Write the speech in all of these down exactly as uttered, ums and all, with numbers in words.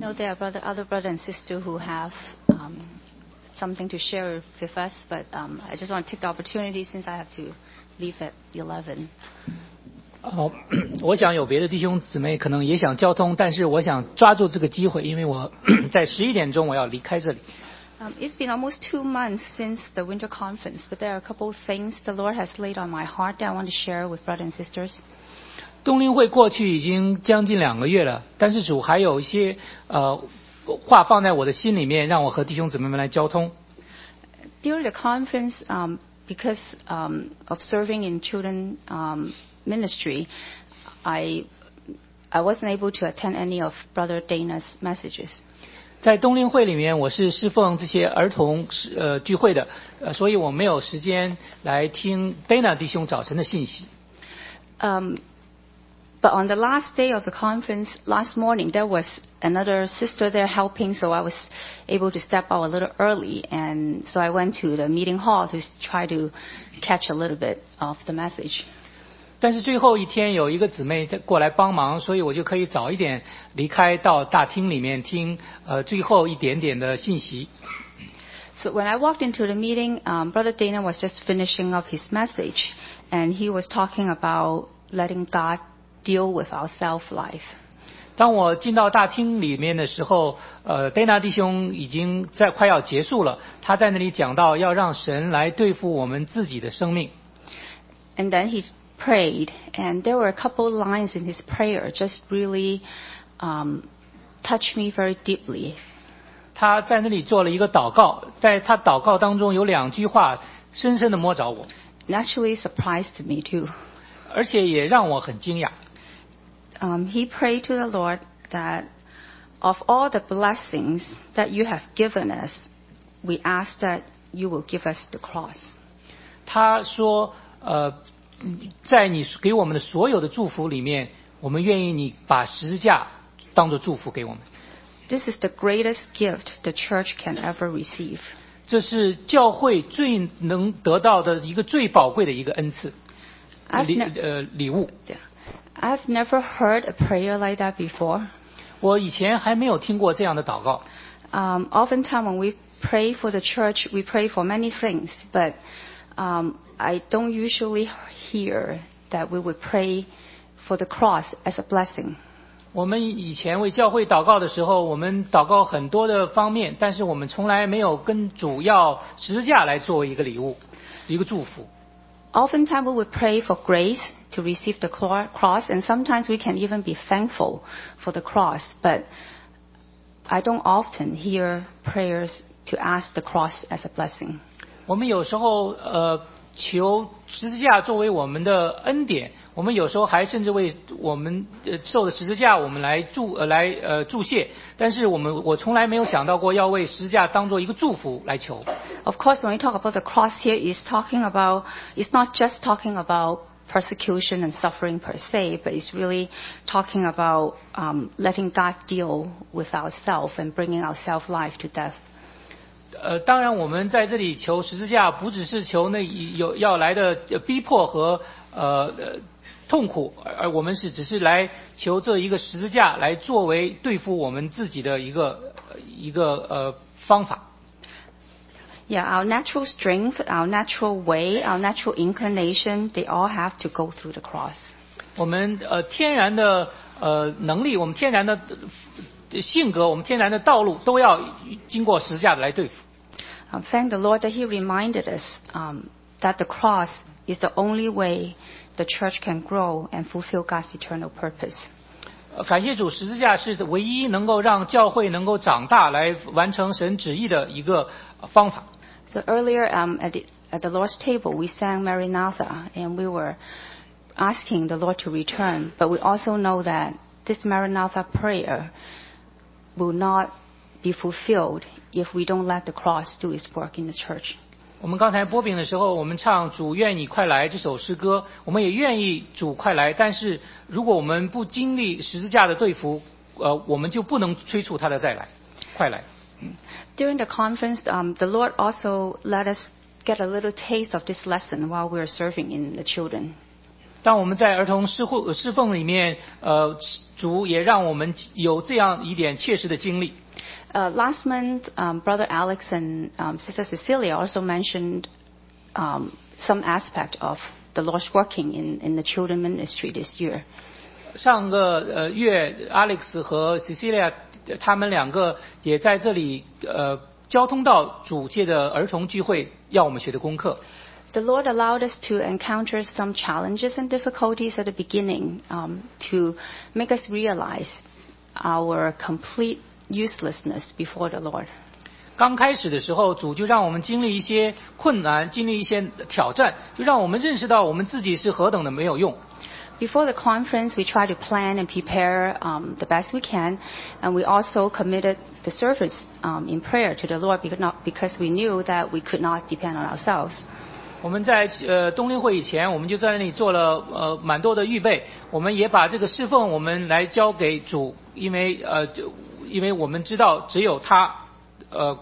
know there are brother, other brother and sister who have um, something to share with us, but um, I just want to take the opportunity since I have to leave at eleven. 好，我想有别的弟兄姊妹可能也想交通，但是我想抓住这个机会，因为我在十一点钟我要离开这里。 Um, it's been almost two months since the winter conference, but there are a couple of things the Lord has laid on my heart that I want to share with brothers and sisters. 冬令会过去已经将近两个月了，但是主还有一些呃话放在我的心里面，让我和弟兄姊妹们来交通。 During the conference, um, because um, of serving in children um, ministry, I I wasn't able to attend any of Brother Dana's messages. 在冬令会里面，我是侍奉这些儿童呃聚会的，呃，所以我没有时间来听 Dana 弟兄早晨的信息。 Um, but on the last day of the conference, last morning, there was another sister there helping, so I was able to step out a little early, and so I went to the meeting hall to try to catch a little bit of the message. 但是最后一天有一个姊妹过来帮忙，所以我就可以早一点离开到大厅里面听呃最后一点点的信息。 So when I walked into the meeting, um, Brother Dana was just finishing up his message, and he was talking about letting God deal with our self-life. 当我进到大厅里面的时候，呃 ，Dana 弟兄已经在快要结束了，他在那里讲到要让神来对付我们自己的生命。 And then he prayed, and there were a couple lines in his prayer just really um, touched me very deeply. 他在那里做了一个祷告，在他祷告当中有两句话深深的摸着我。 It actually surprised me too. 而且也让我很惊讶。 Um, he prayed to the Lord that of all the blessings that you have given us, we ask that you will give us the cross. 他说，呃，在你给我们的所有的祝福里面，我们愿意你把十字架当作祝福给我们。 This is the greatest gift the church can ever receive. 这是教会最能得到的一个最宝贵的一个恩赐，礼呃礼物。 I've never heard a prayer like that before. 我以前还没有听过这样的祷告。 Um, oftentimes when we pray for the church, we pray for many things, but um, I don't usually hear that we would pray for the cross as a blessing. 我们以前为教会祷告的时候，我们祷告很多的方面，但是我们从来没有跟主要十字架来作为一个礼物，一个祝福。 Oftentimes we would pray for grace to receive the cross, and sometimes we can even be thankful for the cross. But I don't often hear prayers to ask the cross as a blessing. 我们有时候呃求十字架作为我们的恩典，我们有时候还甚至为我们呃受的十字架我们来祝呃来呃祝谢，但是我们我从来没有想到过要为十字架当做一个祝福来求。 Of course, when we talk about the cross here, it's talking about it's not just talking about persecution and suffering per se, but it's really talking about um, letting God deal with ourselves and bringing our self-life to death. 呃，当然，我们在这里求十字架，不只是求那有要来的逼迫和呃痛苦，而我们是只是来求这一个十字架来作为对付我们自己的一个一个呃方法。 Yeah, our natural strength, our natural way, our natural inclination, they all have to go through the cross. 我们呃天然的呃能力，我们天然的性格，我们天然的道路，都要经过十字架的来对付。 Um, thank the Lord that He reminded us um, that the cross is the only way the church can grow and fulfill God's eternal purpose. 感谢主，十字架是唯一能够让教会能够长大，来完成神旨意的一个方法。 So earlier um, at, the, at the Lord's table, we sang Maranatha, and we were asking the Lord to return. But we also know that this Maranatha prayer will not be fulfilled if we don't let the cross do its work in the church. 我们刚才播饼的时候，我们唱主愿你快来这首诗歌，我们也愿意主快来，但是如果我们不经历十字架的对付，呃，我们就不能催促他的再来，快来。 During the conference, um, the Lord also let us get a little taste of this lesson while we were serving in the children. 当我们在儿童侍会侍奉里面，呃，主也让我们有这样一点切实的经历。 Uh, last month, um, Brother Alex and um, Sister Cecilia also mentioned um, some aspect of the Lord's working in, in the children ministry this year. 上个呃月 ，Alex 和 Cecilia 他们两个也在这里呃交通到主借的儿童聚会要我们学的功课。 The Lord allowed us to encounter some challenges and difficulties at the beginning um, to make us realize our complete uselessness before the Lord. 刚开始的时候，主就让我们经历一些困难，经历一些挑战，就让我们认识到我们自己是何等的没有用。 Before the conference, we try to plan and prepare um, the best we can, and we also committed the service um, in prayer to the Lord because, not, because we knew that we could not depend on ourselves. 我们在呃冬令会以前，我们就在那里做了呃蛮多的预备，我们也把这个侍奉我们来交给主，因为呃就因为我们知道只有他呃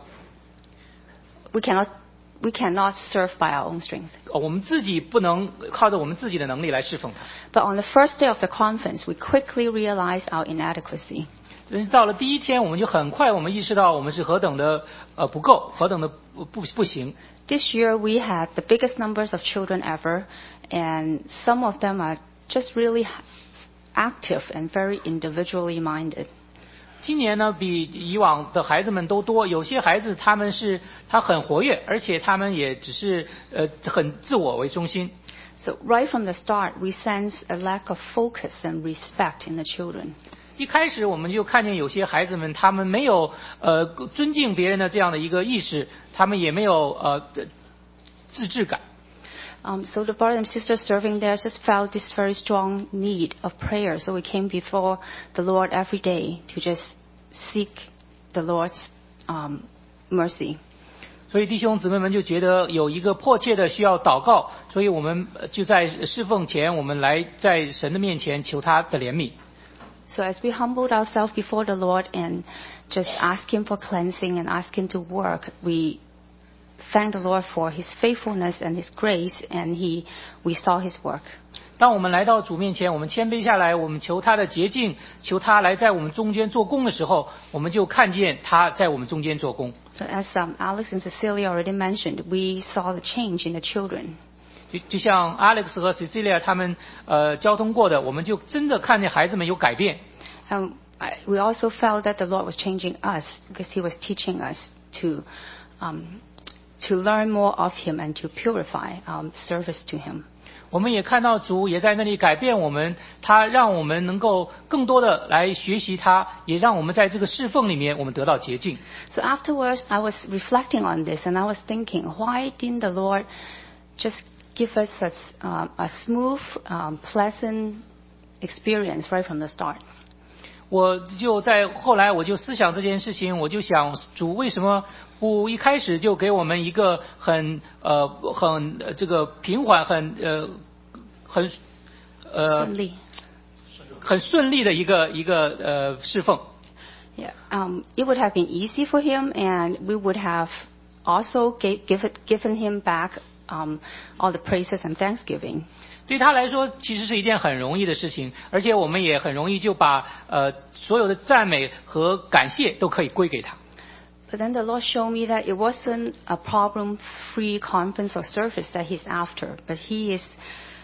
We cannot we cannot serve by our own strength. 我们自己不能靠着我们自己的能力来侍奉他。 But on the first day of the conference, we quickly realized our inadequacy. 到了第一天，我们就很快我们意识到我们是何等的呃不够，何等的不不不行。 This year we had the biggest numbers of children ever, and some of them are just really active and very individually minded. 今年呢，比以往的孩子们都多。有些孩子他们是他很活跃，而且他们也只是呃很自我为中心。 So right from the start, we sense a lack of focus and respect in the children. 一开始我们就看见有些孩子们，他们没有呃尊敬别人的这样的一个意识，他们也没有呃自治感。 Um, so the brothers and sisters serving there just felt this very strong need of prayer. So we came before the Lord every day to just seek the Lord's um, mercy. 所以弟兄姊妹们就觉得有一个迫切的需要祷告，所以我们就在侍奉前，我们来在神的面前求他的怜悯。 So as we humbled ourselves before the Lord and just ask Him for cleansing and ask Him to work, we thank the Lord for His faithfulness and His grace, and He, we saw His work. 当我们来到主面前，我们谦卑下来，我们求他的洁净，求他来在我们中间做工的时候，我们就看见他在我们中间做工。 So as um, Alex and Cecilia already mentioned, we saw the change in the children. 就就像 Alex 和 Cecilia 他们呃交通过的，我们就真的看见孩子们有改变。 And I, we also felt that the Lord was changing us because He was teaching us to um, to learn more of Him and to purify our service to Him. 我们也看到主也在那里改变我们，他让我们能够更多的来学习他，也让我们在这个侍奉里面我们得到洁净。 So afterwards, I was reflecting on this, and I was thinking, why didn't the Lord just give us a, um, a smooth, um, pleasant experience right from the start? 我就在后来我就思想这件事情，我就想主为什么不一开始就给我们一个很呃很呃这个平缓很呃很呃顺利。 很顺利的一个一个呃侍奉。 Yeah, um, it would have been easy for him, and we would have also gave, give it, given him back um, all the praises and thanksgiving. 对他来说，其实是一件很容易的事情，而且我们也很容易就把呃所有的赞美和感谢都可以归给他。 But then the Lord showed me that it wasn't a problem-free conference or service that He's after, but He is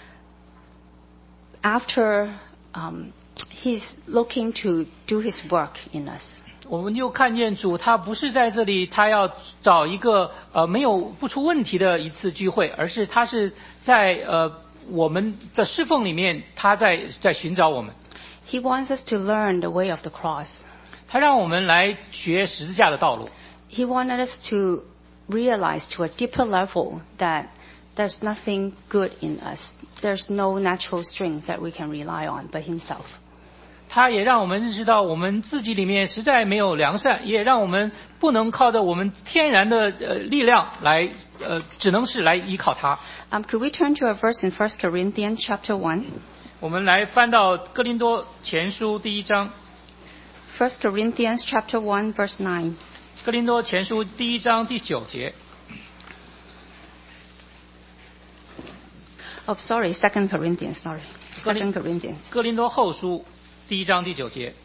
after, um, He's looking to do His work in us. 我们就看见主，他不是在这里，他要找一个呃没有不出问题的一次聚会，而是他是在呃我们的侍奉里面，他在在寻找我们。 He wants us to learn the way of the cross. 他让我们来学十字架的道路。 He wanted us to realize to a deeper level that there's nothing good in us. There's no natural strength that we can rely on but Himself. 他也让我们认识到我们自己里面实在没有良善，也让我们不能靠着我们天然的呃力量来呃，只能是来依靠他。 Um, could we turn to a verse in First Corinthians chapter one? 我们来翻到哥林多前书第一章。 First Corinthians chapter one, verse nine. 哥林多前书第一章第九节。 Oh, sorry, Second Corinthians. Sorry, 哥林- Second Corinthians. 哥林多后书第一章第九节。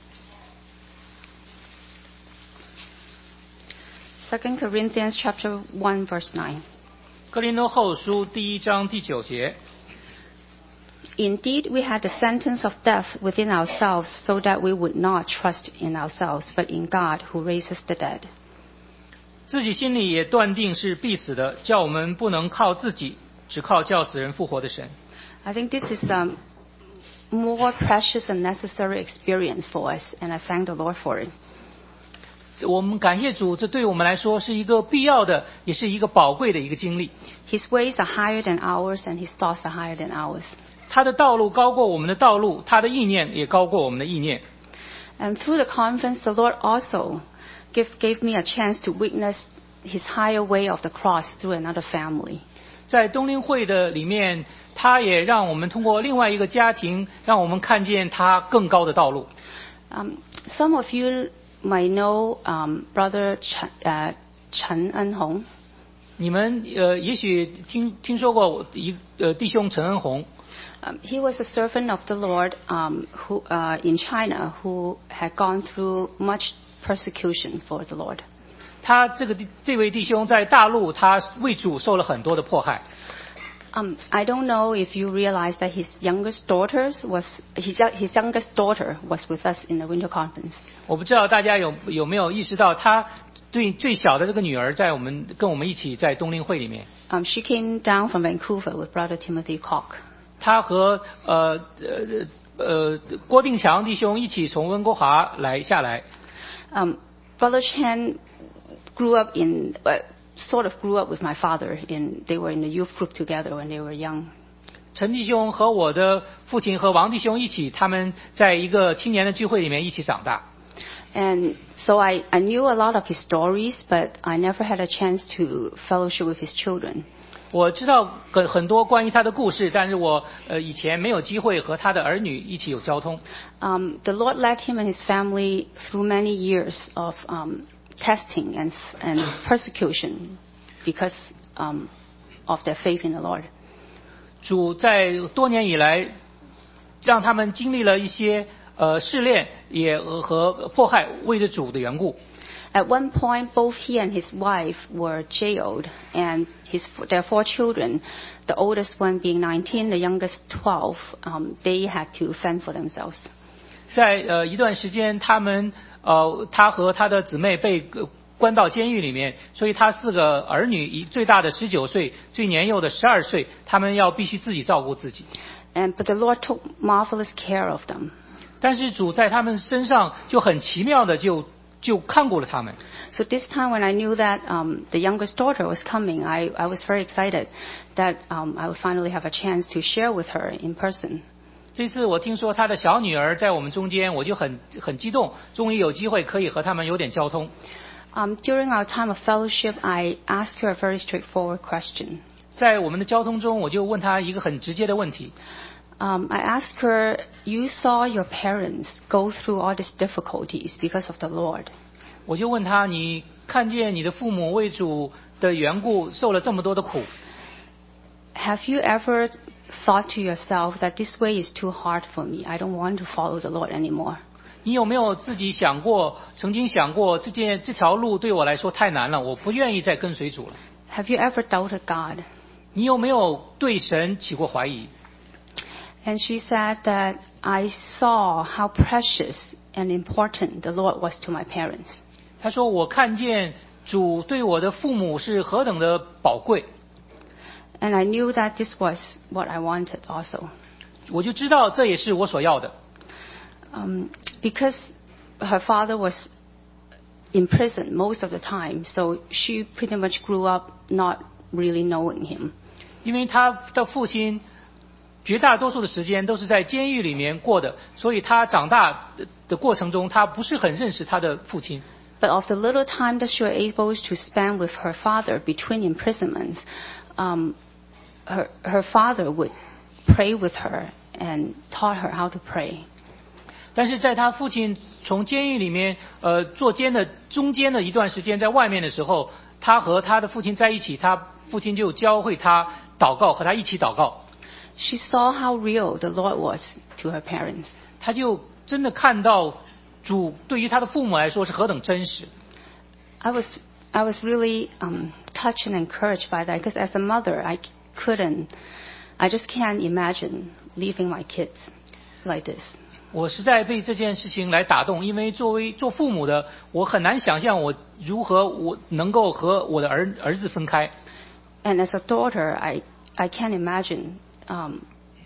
Second Corinthians chapter one verse nine. 哥林多后书第一章第九节。 Indeed, we had the sentence of death within ourselves, so that we would not trust in ourselves, but in God who raises the dead. 自己心里也断定是必死的，叫我们不能靠自己，只靠叫死人复活的神。 I think this is a more precious and necessary experience for us, and I thank the Lord for it. 我们感谢主，这对我们来说是一个必要的，也是一个宝贵的一个经历。 His ways are higher than ours, and His thoughts are higher than ours. 他的道路高过我们的道路，他的意念也高过我们的意念。 And through the conference, the Lord also give, gave me a chance to witness His higher way of the cross through another family. 在冬令会的里面，他也让我们通过另外一个家庭，让我们看见他更高的道路。 Um, some of you might know um, Brother Chen, uh, Chen En-hong. 你们呃，也许听听说过一呃弟兄陈恩宏。 Um, he was a servant of the Lord um, who, uh, in China who had gone through much persecution for the Lord. 他这个这位弟兄在大陆，他为主受了很多的迫害。 Um, I don't know if you realize that his youngest daughter was his, his youngest daughter was with us in the winter conference. 我不知道大家有有没有意识到，他对最小的这个女儿在我们跟我们一起在冬令会里面。 Um, she came down from Vancouver with Brother Timothy Koch. 他和呃呃呃郭定强弟兄一起从温哥华来下来。 Um, Brother Chen grew up in, uh, sort of grew up with my father. In they were in the youth group together when they were young. 陈弟兄和我的父亲和王弟兄一起，他们在一个青年的聚会里面一起长大。 And so I, I knew a lot of his stories, but I never had a chance to fellowship with his children. 我知道很很多关于他的故事，但是我呃以前没有机会和他的儿女一起有交通。 Um, the Lord led him and his family through many years of um, testing and, and persecution because um, of their faith in the Lord. 主在多年以来，让他们经历了一些呃试炼，也和迫害，为着主的缘故。 At one point, both he and his wife were jailed, and his, their four children, the oldest one being nineteen, the youngest twelve, um, they had to fend for themselves. 在呃一段时间，他们呃他和他的姊妹被关到监狱里面，所以他四个儿女，一最大的十九岁，最年幼的十二岁，他们要必须自己照顾自己。 And but the Lord took marvelous care of them. 但是主在他们身上就很奇妙的就就看顾了他们。 So this time when I knew that um, the youngest daughter was coming, I, I was very excited that um, I would finally have a chance to share with her in person. 这次我听说他的小女儿在我们中间，我就很很激动，终于有机会可以和他们有点交通。 Um, during our time of fellowship, I asked her a very straightforward question. 在我们的交通中，我就问她一个很直接的问题。 Um, I asked her, "You saw your parents go through all these difficulties because of the Lord." 我就问她，你看见你的父母为主的缘故受了这么多的苦。 Have you ever thought to yourself that this way is too hard for me? I don't want to follow the Lord anymore. 你有没有自己想过，曾经想过这件这条路对我来说太难了，我不愿意再跟随主了？ Have you ever doubted God? 你有没有对神起过怀疑？ And she said that I saw how precious and important the Lord was to my parents. 她说我看见主对我的父母是何等的宝贵。 And I knew that this was what I wanted also. 我就知道这也是我所要的。 Um, because her father was in prison most of the time, so she pretty much grew up not really knowing him. 因为她的父亲绝大多数的时间都是在监狱里面过的，所以她长大的过程中，她不是很认识她的父亲。 But of the little time that she was able to spend with her father between imprisonments, um, her, her father would pray with her and taught her how to pray. 但是在她父亲从监狱里面呃坐监的中间的一段时间，在外面的时候，她和她的父亲在一起，她父亲就教会她祷告，和她一起祷告。 she saw how real the Lord was to her parents. 她就真的看到主对于她的父母来说是何等真实。 I was I was really um, touched and encouraged by that because as a mother, I couldn't, I just can't imagine leaving my kids like this. 我实在被这件事情来打动，因为作为做父母的，我很难想象我如何我能够和我的儿儿子分开。 And as a daughter, I I can't imagine um,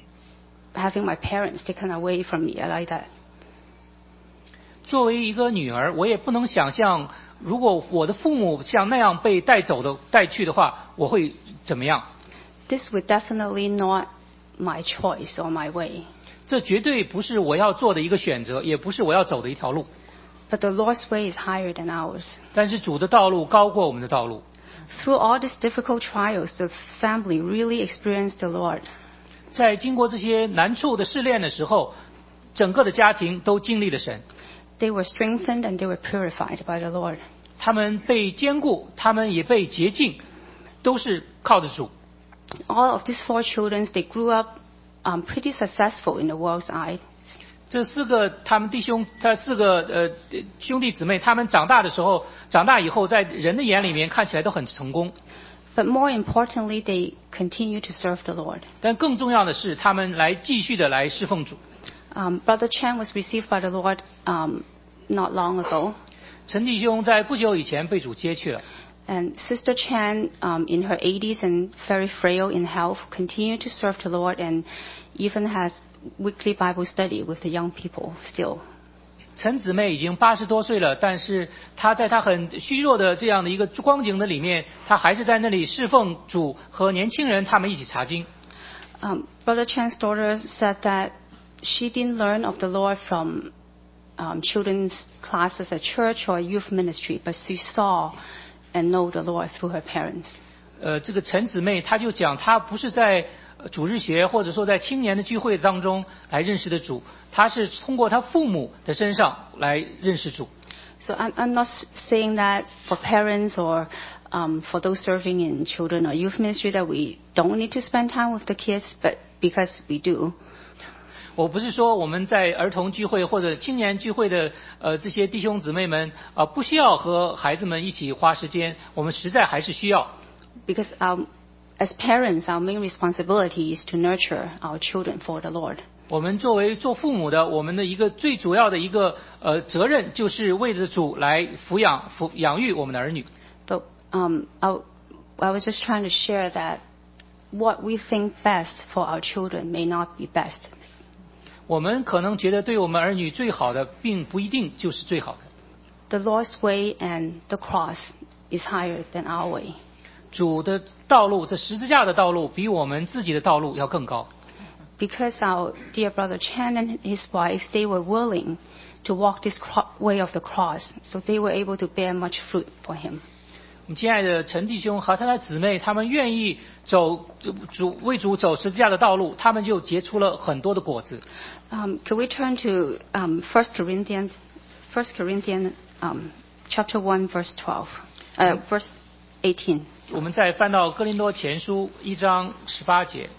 having my parents taken away from me like that. 作为一个女儿，我也不能想象，如果我的父母像那样被带走的带去的话，我会怎么样？ This would definitely not my choice or my way. 这绝对不是我要做的一个选择，也不是我要走的一条路。 But the Lord's way is higher than ours. 但是主的道路高过我们的道路。 Through all these difficult trials, the family really experienced the Lord. 在经过这些难处的试炼的时候，整个的家庭都经历了神。 They were strengthened and they were purified by the Lord. 他们被坚固，他们也被洁净，都是靠着主。 All of these four children, they grew up um, pretty successful in the world's eye. 这四个他们弟兄，他四个呃兄弟姊妹，他们长大的时候，长大以后，在人的眼里面看起来都很成功。 But more importantly, they continue to serve the Lord. 但更重要的是，他们来继续的来侍奉主。 Um, Brother Chan was received by the Lord um, not long ago. 陈弟兄在不久以前被主接去了。 And Sister Chan, um, in her eighties and very frail in health, continued to serve the Lord and even has weekly Bible study with the young people still. 陈姊妹已经八十多岁了，但是她在她很虚弱的这样的一个光景的里面，她还是在那里侍奉主，和年轻人他们一起查经。 Um, Brother Chan's daughter said that she didn't learn of the Lord from um, children's classes at church or youth ministry, but she saw and know the Lord through her parents. 呃，这个陈姊妹她就讲，她不是在主日学或者说在青年的聚会当中来认识的主，她是通过她父母的身上来认识主。 So I'm, I'm not saying that for parents or um, for those serving in children or youth ministry that we don't need to spend time with the kids, but because we do. 我不是说我们在儿童聚会或者青年聚会的呃这些弟兄姊妹们啊、呃、不需要和孩子们一起花时间，我们实在还是需要。 Because our, as parents, our main responsibility is to nurture our children for the Lord. 我们作为做父母的，我们的一个最主要的一个呃责任，就是为着主来抚养、抚养育我们的儿女。 But um, I, I was just trying to share that what we think best for our children may not be best. 我们可能觉得对我们儿女最好的，并不一定就是最好的。 The Lord's way and the cross is higher than our way. 主的道路，这十字架的道路，比我们自己的道路要更高。 Because our dear brother Chan and his wife, they were willing to walk this cro- way of the cross, so they were able to bear much fruit for him. 我们亲爱的陈弟兄和他的姊妹，他们愿意走主为主走十字架的道路，他们就结出了很多的果子。 Um, could we turn to um, First Corinthians, First Corinthians um, chapter one, verse twelve, uh, verse eighteen. 我们再翻到哥林多前书一章十八节。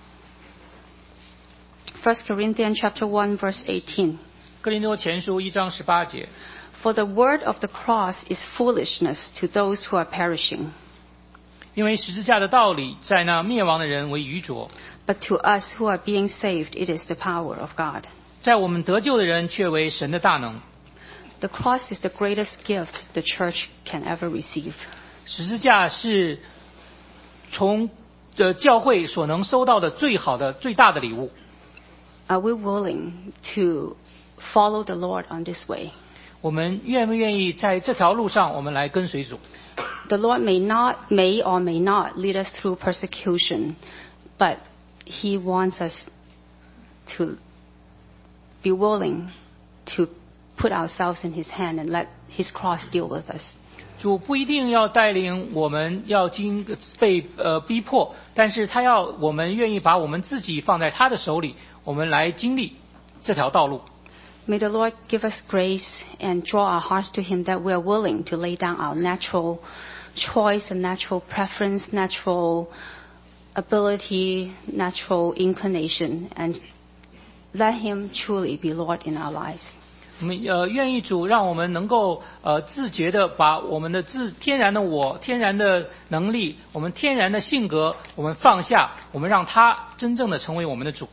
First Corinthians chapter one, verse eighteen. 哥林多前书一章十八节。 For the word of the cross is foolishness to those who are perishing. 因为十字架的道理在那灭亡的人为愚拙， But to us who are being saved, it is the power of God. 在我们得救的人却为神的大能。 The cross is the greatest gift the church can ever receive. 十字架是从呃教会所能收到的最好的、最大的礼物。 Are we willing to follow the Lord on this way? 我们愿不愿意在这条路上，我们来跟随主？ The Lord may not, may or may not lead us through persecution, but He wants us to be willing to put ourselves in His hand and let His cross deal with us. 主不一定要带领我们要经被呃逼迫，但是他要我们愿意把我们自己放在他的手里，我们来经历这条道路。 May the Lord give us grace and draw our hearts to Him that we are willing to lay down our natural choice and natural preference, natural ability, natural inclination, and let Him truly be Lord in our lives. 我们呃愿意主让我们能够呃自觉的把我们的自天然的我、天然的能力、我们天然的性格，我们放下，我们让他真正的成为我们的主。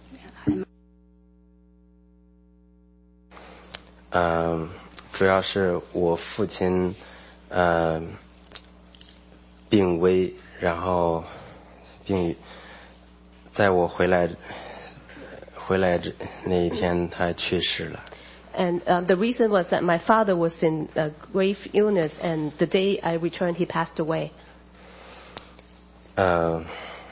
嗯，主要是我父亲呃病危，然后并在我回来回来这那一天他去世了。 And uh, the reason was that my father was in a grave illness, and the day I returned, he passed away. 呃，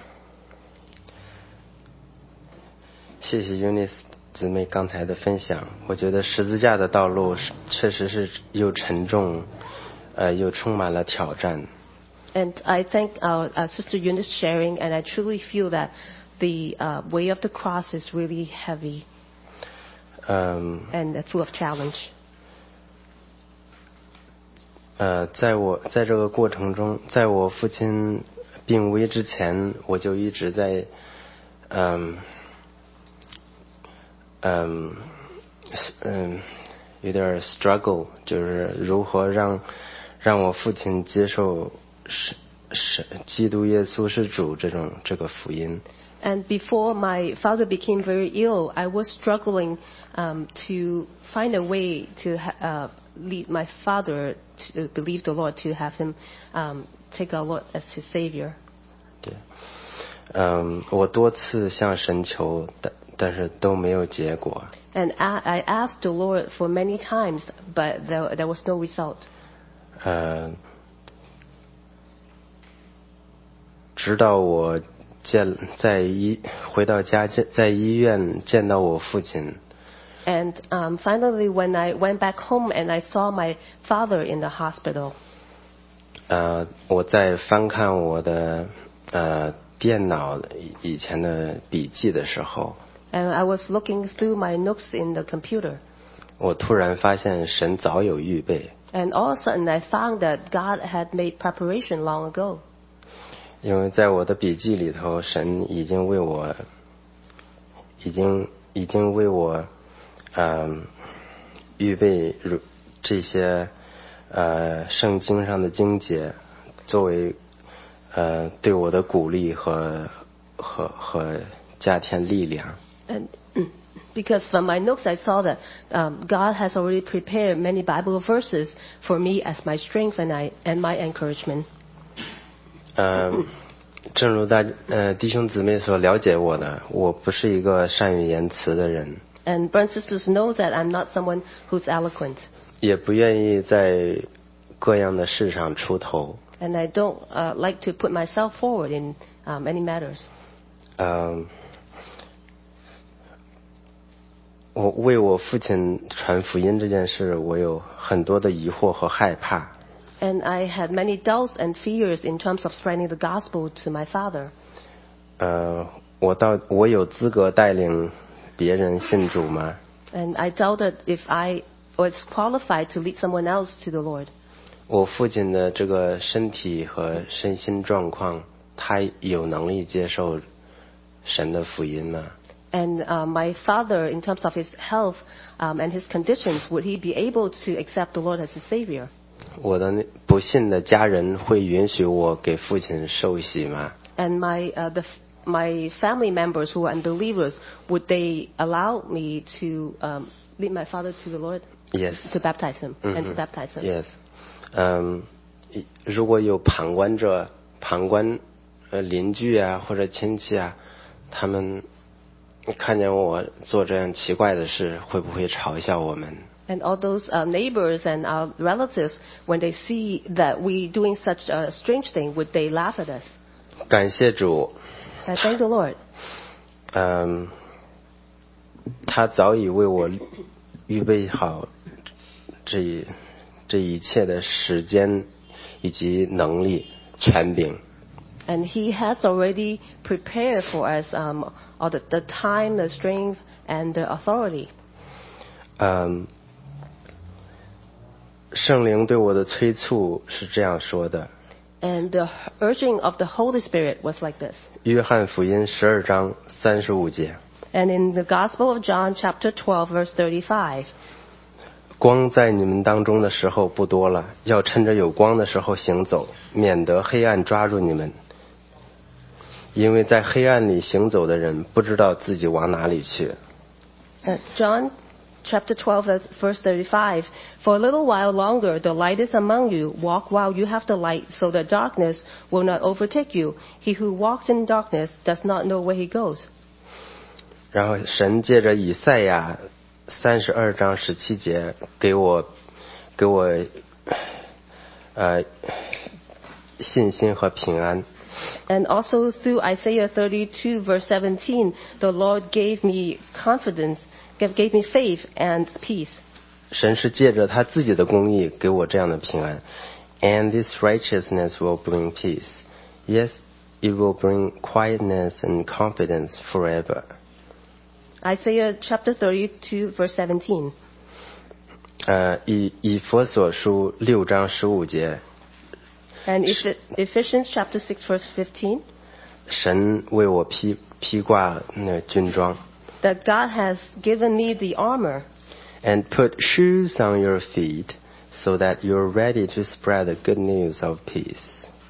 谢谢 Eunice 姊妹刚才的分享。我觉得十字架的道路是确实是又沉重，呃，又充满了挑战。 And I thank our, our sister Eunice sharing, and I truly feel that the uh, way of the cross is really heavy. 嗯 and full of challenge. 呃，在我在这个过程中，在我父亲病危之前，我就一直在嗯嗯嗯有点 struggle， 就是如何让让我父亲接受是是基督耶稣是主这种这个福音。 And before my father became very ill, I was struggling um, to find a way to uh, lead my father to believe the Lord, to have him um, take our Lord as his Savior. 对，嗯，我多次向神求，但但是都没有结果。 And I, I asked the Lord for many times, but there, there was no result. 呃，直到我见在医回到家见在医院见到我父亲。 And um, finally, when I went back home and I saw my father in the hospital. 呃，我在翻看我的呃电脑以前的笔记的时候。 And I was looking through my notes in the computer. 我突然发现神早有预备。 And all of a sudden, I found that God had made preparation long ago. 因为在我的笔记里头，神已经为我，已经已经为我，嗯，预备如这些呃圣经上的经节，作为呃对我的鼓励和和和加添力量。 And because from my notes, I saw that um, God has already prepared many Bible verses for me as my strength and I and my encouragement. 嗯，正如大呃弟兄姊妹所了解我的，我不是一个善于言辞的人。 And brothers and sisters know that I'm not someone who's eloquent. 也不愿意在各样的事上出头。 And I don't uh, like to put myself forward in uh, many matters. 嗯，我为我父亲传福音这件事，我有很多的疑惑和害怕。 And I had many doubts and fears in terms of spreading the gospel to my father. 呃，我到我有资格带领别人信主吗？ And I doubted if I was qualified to lead someone else to the Lord. 我父亲的这个身体和身心状况，他有能力接受神的福音吗？ And uh, my father, in terms of his health um, and his conditions, would he be able to accept the Lord as his Savior? 我的不信的家人会允许我给父亲受洗吗？ And my uh, the my family members who are unbelievers, would they allow me to um, lead my father to the Lord? Yes. To baptize him and to Mhm. baptize him. Yes. 嗯，如果有旁观者、旁观呃邻居啊或者亲戚啊，他们看见我做这样奇怪的事，会不会嘲笑我们？ And all those uh, neighbors and our relatives, when they see that we doing such a strange thing, would they laugh at us? 感谢主。 I thank the Lord. 嗯，他早已为我预备好这这一切的时间以及能力权柄。 And He has already prepared for us um, all the, the time, the strength, and the authority. 嗯，圣灵对我的催促是这样说的。 And the urging of the Holy Spirit was like this. 约翰福音十二章三十五节， And in the Gospel of John, chapter twelve, verse thirty-five, 光在你们当中的时候不多了，要趁着有光的时候行走，免得黑暗抓住你们。因为在黑暗里行走的人，不知道自己往哪里去。 uh, John chapter twelve, verse thirty-five, For a little while longer the light is among you. Walk while you have the light, so that darkness will not overtake you. He who walks in darkness does not know where he goes. 然后神借着以赛亚三十二章十七节给我给我呃信心和平安。 And also through Isaiah thirty-two, verse seventeen, the Lord gave me confidence, gave, gave me faith and peace. 神是借着他自己的公义给我这样的平安。And this righteousness will bring peace. Yes, it will bring quietness and confidence forever. Isaiah chapter thirty-two, verse seventeen. 呃，以以弗所书六章十五节， And Eph- Ephesians chapter six, verse fifteen. 神为我披披挂那军装 That God has given me the armor. ，and put shoes on your feet, so that you're ready to spread the good news of peace.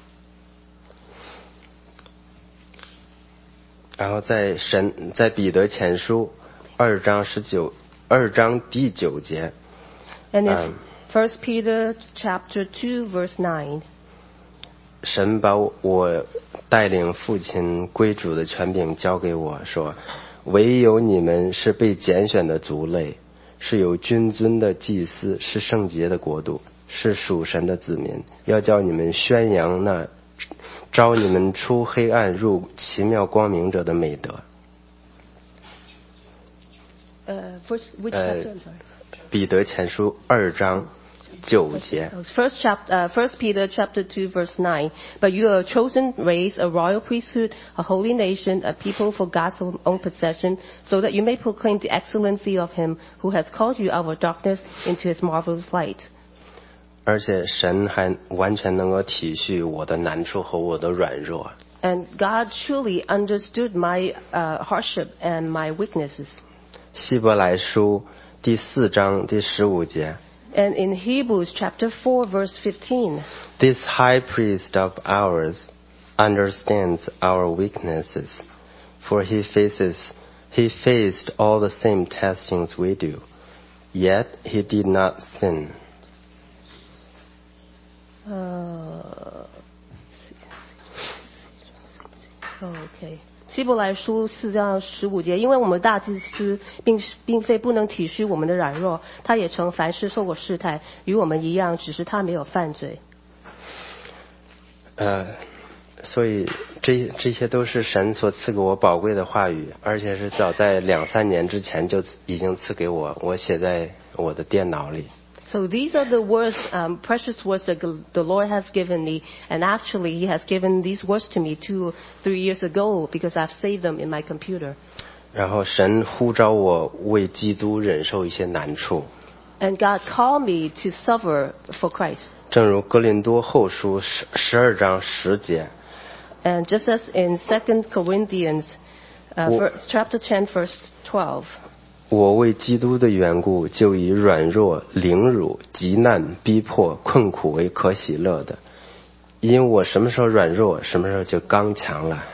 然后在神在彼得前书二章十九二章第九节， And in Um, First Peter chapter two, verse nine. 神把我带领父亲归主的权柄交给我，说：唯有你们是被拣选的族类，是有君尊的祭司，是圣洁的国度，是属神的子民，要叫你们宣扬那招你们出黑暗入奇妙光明者的美德。 Uh, first, which Uh, chapter? I'm sorry. 彼得前书二章九节。 First, chap- uh, First Peter chapter two, verse nine. But you are a chosen race, a royal priesthood, a holy nation, a people for God's own possession, so that you may proclaim the excellency of Him who has called you out of darkness into His marvelous light. 而且神还完全能够体恤我的难处和我的软弱。 And God truly understood my uh, hardship and my weaknesses. 希伯来书第四章第十五节。 And in Hebrews chapter four, verse fifteen, This high priest of ours understands our weaknesses, for he faces he faced all the same testings we do, yet he did not sin. Uh, OK， 希伯来书四章十五节，因为我们大祭司并并非不能体恤我们的软弱，他也曾凡事受过试探，与我们一样，只是他没有犯罪。 呃，所以这这些都是神所赐给我宝贵的话语，而且是早在两三年之前就已经赐给我，我写在我的电脑里。 So these are the words, um, precious words that the Lord has given me, and actually He has given these words to me two, three years ago because I've saved them in my computer. 然后神呼召我为基督忍受一些难处， And God called me to suffer for Christ. 正如哥林多后书十十二章十节。 And just as in Second Corinthians, uh, Well- verse, chapter ten, verse twelve. 我为基督的缘故，就以软弱、凌辱、急难、逼迫、困苦为可喜乐的，因我什么时候软弱，什么时候就刚强了。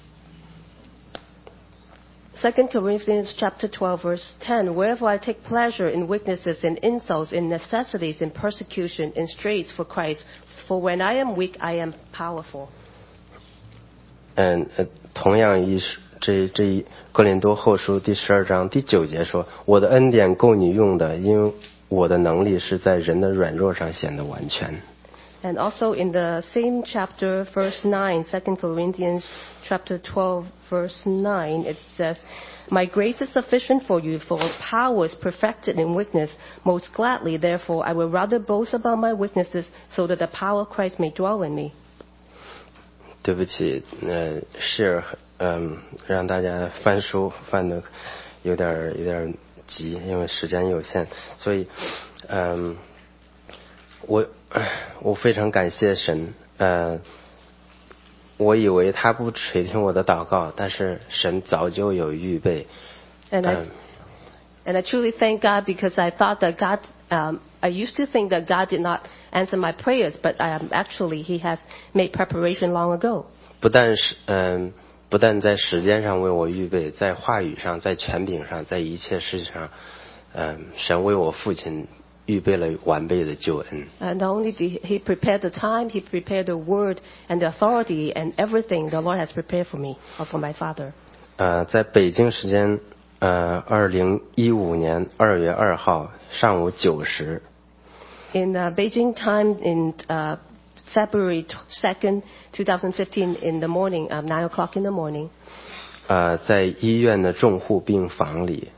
Second Corinthians chapter twelve, verse ten. Wherefore I take pleasure in weaknesses, in insults, in necessities, in persecution, in straits for Christ. For when I am weak, I am powerful. 嗯，呃同样一这这一哥林多后书第十二章第九节说：“我的恩典够你用的，因为我的能力是在人的软弱上显得完全。” And also in the same chapter, verse nine, Second Corinthians chapter twelve, verse nine, it says, My grace is sufficient for you, for power is perfected in weakness. Most gladly, therefore, I will rather boast about my weaknesses, so that the power of Christ may dwell in me. 对不起，呃，是嗯，让大家翻书翻的有点儿有点儿急，因为时间有限，所以嗯，我我非常感谢神， 呃，我以为他不垂听我的祷告，但是神早就有预备。 And I, and I truly thank God because I thought that God, um, I used to think that God did not answer my prayers, but um, actually He has made preparation long ago. 不但是嗯、呃，不但在时间上为我预备，在话语上，在权柄上，在一切事情上，嗯、呃，神为我父亲预备了完备的救恩。 And not only did He prepare the time, He prepared the word and the authority and everything the Lord has prepared for me or for my father. 呃，在北京时间呃二零一五年二月二号上午九时。 In uh, Beijing time in uh, February second, twenty fifteen, in the morning, um, nine o'clock in the morning. 呃，在医院的重护病房里。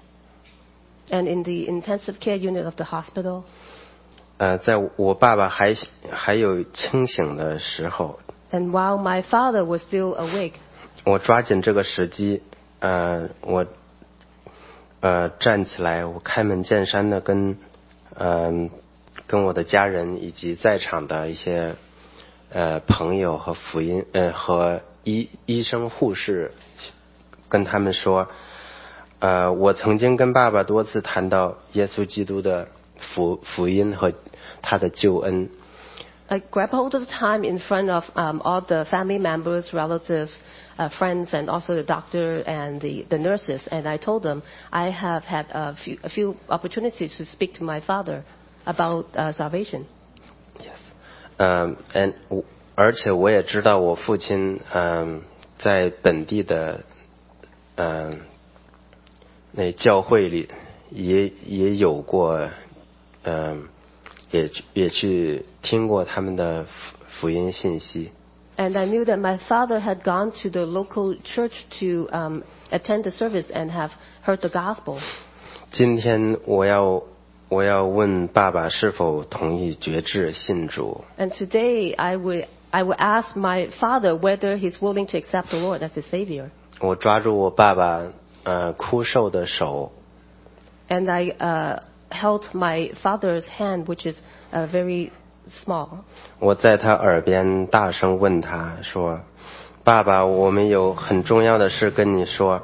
And in the intensive care unit of the hospital. 呃，在我爸爸还还有清醒的时候。 And while my father was still awake. 我抓紧这个时机，呃，我呃站起来，我开门见山的跟嗯、呃、跟我的家人以及在场的一些呃朋友和福音呃和医医生护士跟他们说，呃，我曾经跟爸爸多次谈到耶稣基督的福福音和他的救恩。 I grabbed hold of time in front of um, all the family members, relatives, uh, friends, and also the doctor and the, the nurses. And I told them I have had a few, a few opportunities to speak to my father about uh, salvation. Yes. 嗯、um, and 而且我也知道我父亲嗯、um, 在本地的嗯、um, 那教会里也也有过嗯。Um, 也也去听过他们的福音信息。 And I knew that my father had gone to the local church to um, attend the service and have heard the gospel. 今天我要我要问爸爸是否同意决志信主。 And today I will I will ask my father whether he's willing to accept the Lord as his Savior. 我抓住我爸爸呃枯瘦的手。 And I uh, held my father's hand, which is uh, very small. 我在他耳边大声问他说：“爸爸，我们有很重要的事跟你说。”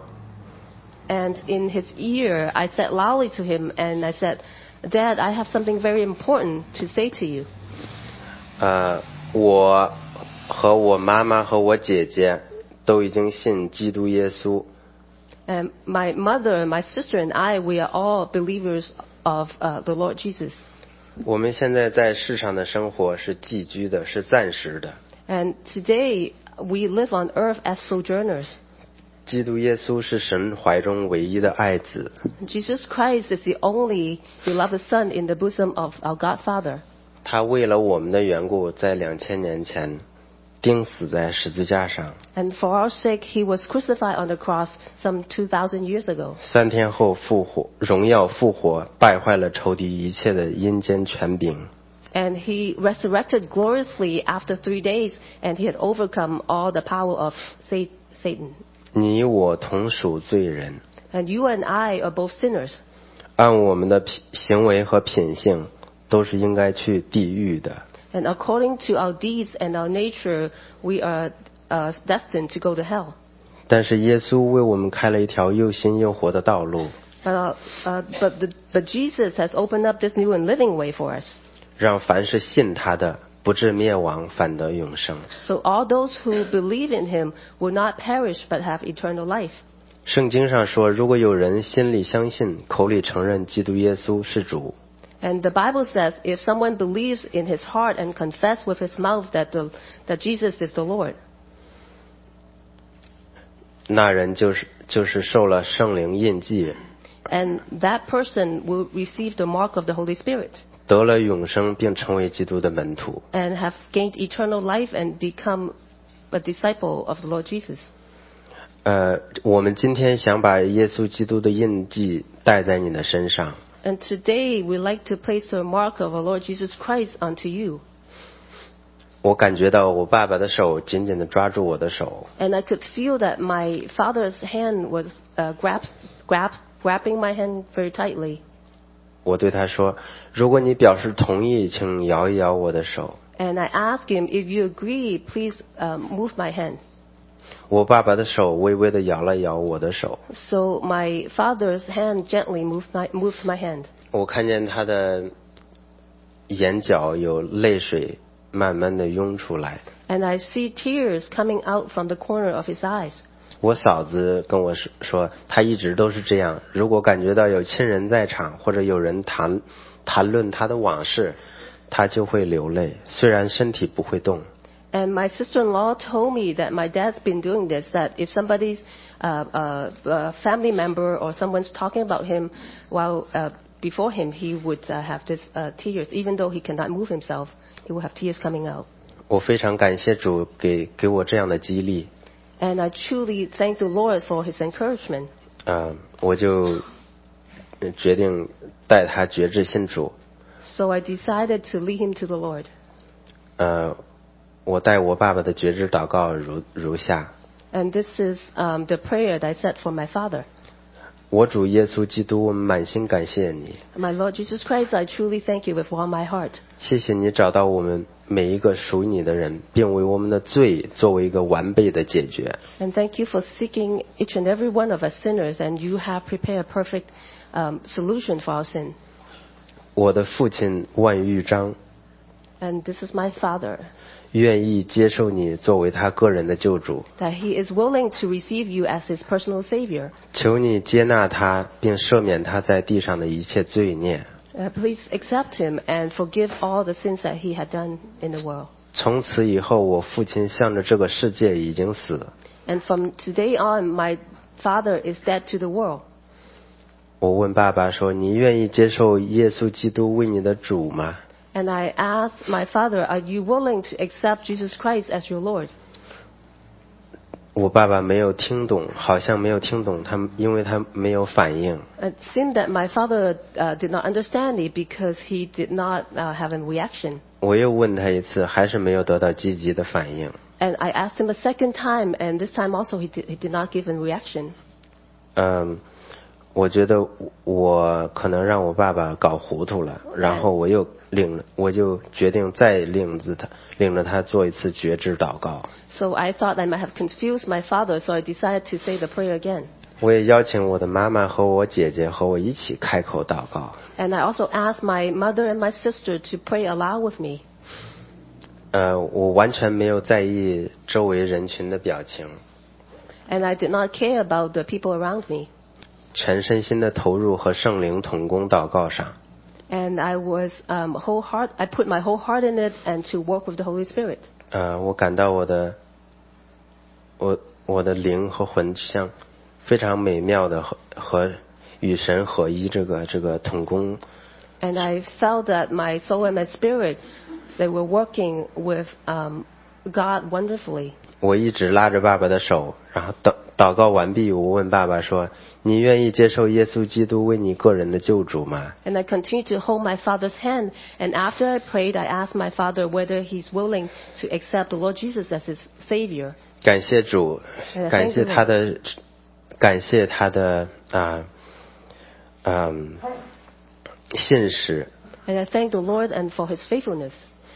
And in his ear, I said loudly to him, and I said, "Dad, I have something very important to say to you." 呃，我和我妈妈和我姐姐都已经信基督耶稣。 And my mother, my sister, and I, we are all believers of uh, the Lord Jesus. 我们现在在世上的生活是寄居的，是暂时的。 And today we live on earth as sojourners. 基督耶稣是神怀中唯一的爱子。 Jesus Christ is the only beloved Son in the bosom of our God Father. 他为了我们的缘故，在两千年前钉死在十字架上。 And for our sake, he was crucified on the cross some two thousand years ago. 三天后复活，荣耀复活，败坏了仇敌一切的阴间权柄。 And he resurrected gloriously after three days, and he had overcome all the power of Satan. 你我同属罪人。 And you and I are both sinners. 按我们的行为和品性，都是应该去地狱的。 And according to our deeds and our nature, we are uh, destined to go to hell. 但是耶稣为我们开了一条又新又活的道路。 But, uh, uh, but, the, but Jesus has opened up this new and living way for us. 让凡是信他的，不至灭亡，反得永生。 So all those who believe in him will not perish but have eternal life. 圣经上说，如果有人心里相信，口里承认基督耶稣是主。 And the Bible says, if someone believes in his heart and confess with his mouth that, the, that Jesus is the Lord, 那人就是就是受了圣灵印记， and that person will receive the mark of the Holy Spirit, 得了永生，并成为基督的门徒。 and have gained eternal life and become a disciple of the Lord Jesus. 呃，我们今天想把耶稣基督的印记带在你的身上。 And today we like to place the mark of our Lord Jesus Christ onto you. 我感觉到我爸爸的手紧紧地抓住我的手。 And I could feel that my father's hand was uh, grab, grab, grabbing my hand very tightly. 我对他说：“如果你表示同意，请摇一摇我的手。” And I asked him, if you agree, please um, move my hand. 我爸爸的手微微地摇了摇我的手， So my father's hand gently moved my, moved my hand. 我看见他的眼角有泪水慢慢地涌出来。 And I see tears coming out from the corner of his eyes. 我嫂子跟我说，他一直都是这样，如果感觉到有亲人在场，或者有人谈谈论他的往事，他就会流泪，虽然身体不会动。 And my sister-in-law told me that my dad's been doing this, that if somebody's uh, uh, uh, family member or someone's talking about him while uh, before him, he would uh, have this uh, tears. Even though he cannot move himself, he will have tears coming out. 我非常感谢主给给我这样的激励。 And I truly thank the Lord for his encouragement. 呃，我就决定带他决志信主。 So I decided to lead him to the Lord. 呃，我带我爸爸的决志祷告如如下。 And this is um, the prayer that I said for my father. 我主耶稣基督，我们满心感谢你， My Lord Jesus Christ, I truly thank you with all my heart. 谢谢你找到我们每一个属你的人，并为我们的罪作为一个完备的解决。 And thank you for seeking each and every one of us sinners, and you have prepared a perfect um, solution for our sin. 我的父亲万玉章 And this is my father, 愿意接受你作为他个人的救主， that he is willing to receive you as his personal savior. 求你接纳他，并赦免他在地上的一切罪孽。 Uh, please accept him and forgive all the sins that he had done in the world. 从此以后，我父亲向着这个世界已经死。 And from today on, my father is dead to the world. 我问爸爸说：“你愿意接受耶稣基督为你的主吗？” And I asked my father, are you willing to accept Jesus Christ as your Lord? 我爸爸没有听懂，好像没有听懂他，因为他没有反应。 It seemed that my father uh, did not understand it because he did not uh, have a reaction. 我又问他一次，还是没有得到积极的反应。 And I asked him a second time, and this time also he did, he did not give a reaction. 嗯，我觉得我可能让我爸爸搞糊涂了，然后我又领，我就决定再领着他，领着他做一次觉知祷告。 So I thought I might have confused my father, so I decided to say the prayer again. 我也邀请我的妈妈和我姐姐和我一起开口祷告。 And I also asked my mother and my sister to pray aloud with me. 呃，我完全没有在意周围人群的表情， And I did not care about the people around me. 全身心的投入和圣灵同工祷告上。 And I was um, whole heart. I put my whole heart in it, and to work with the Holy Spirit. 呃，我感到我的，我我的灵和魂像非常美妙的和和与神合一这个这个同工。 And I felt that my soul and my spirit, they were working with um, God wonderfully. 我一直拉着爸爸的手，然后祷祷告完毕，我问爸爸说：“你愿意接受耶稣基督为你个人的救主吗？” And I continued to hold my father's hand. And after I prayed, I asked my father whether he's willing to accept the Lord Jesus as his Savior. 感谢主， Yeah, 感谢 thank you, 他的，感谢他的啊，嗯，信实。 And I thank the Lord and for his faithfulness.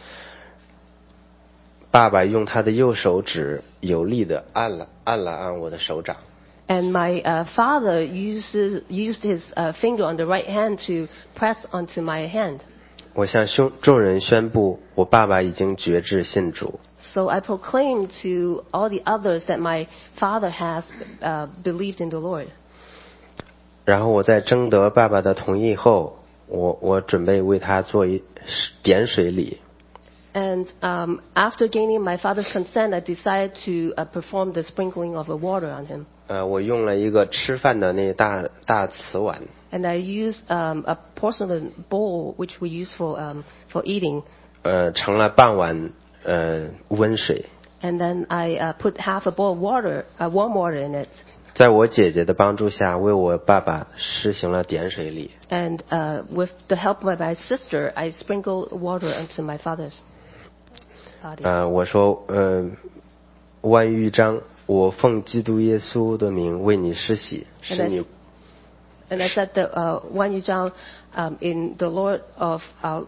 爸爸用他的右手指有力的按了按了按我的手掌。 And my uh, father uses, used his uh, finger on the right hand to press onto my hand. 我向兄众人宣布，我爸爸已经决志信主。 So I proclaim to all the others that my father has uh, believed in the Lord. 然后我在征得爸爸的同意后，我我准备为他做一点水礼。 And um, after gaining my father's consent, I decided to uh, perform the sprinkling of the water on him. 呃，我用了一个吃饭的那大大瓷碗， And I used um, a porcelain bowl, which we use for um, for eating. 呃，盛了半碗呃温水。 And then I uh, put half a bowl of water, uh, warm water in it. 在我姐姐的帮助下，为我爸爸施行了点水礼。 And uh, with the help of my sister, I sprinkled water onto my father's body. 呃，我说，呃，万玉章，我奉基督耶稣的名为你施洗，使你 And I said that uh, Wan Yuzhang, um, in the Lord of our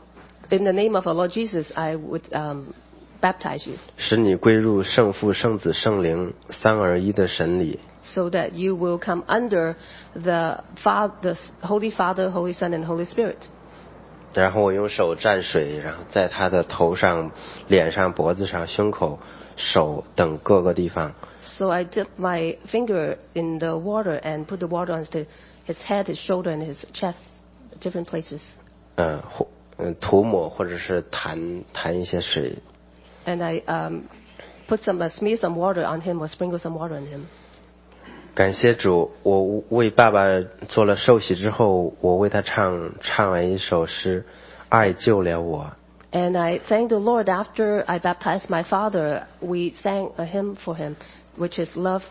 in the name of our Lord Jesus, I would um, baptize you. 使你归入圣父、圣子、圣灵三而一的神里。 So that you will come under the, Father, the Holy Father, Holy Son, and Holy Spirit. 然后我用手蘸水，然后在他的头上、脸上、脖子上、胸口、手等各个地方。 So I dip my finger in the water and put the water on his, his head, his shoulder, and his chest, different places. 嗯，或嗯涂抹或者是弹弹一些水。 And I um, put some, uh, smear some water on him or sprinkle some water on him. 感谢主，我为爸爸做了受洗之后，我为他唱唱了一首诗，爱救了我。 And I thank the Lord after I baptized my father, we sang a hymn for him, which is Love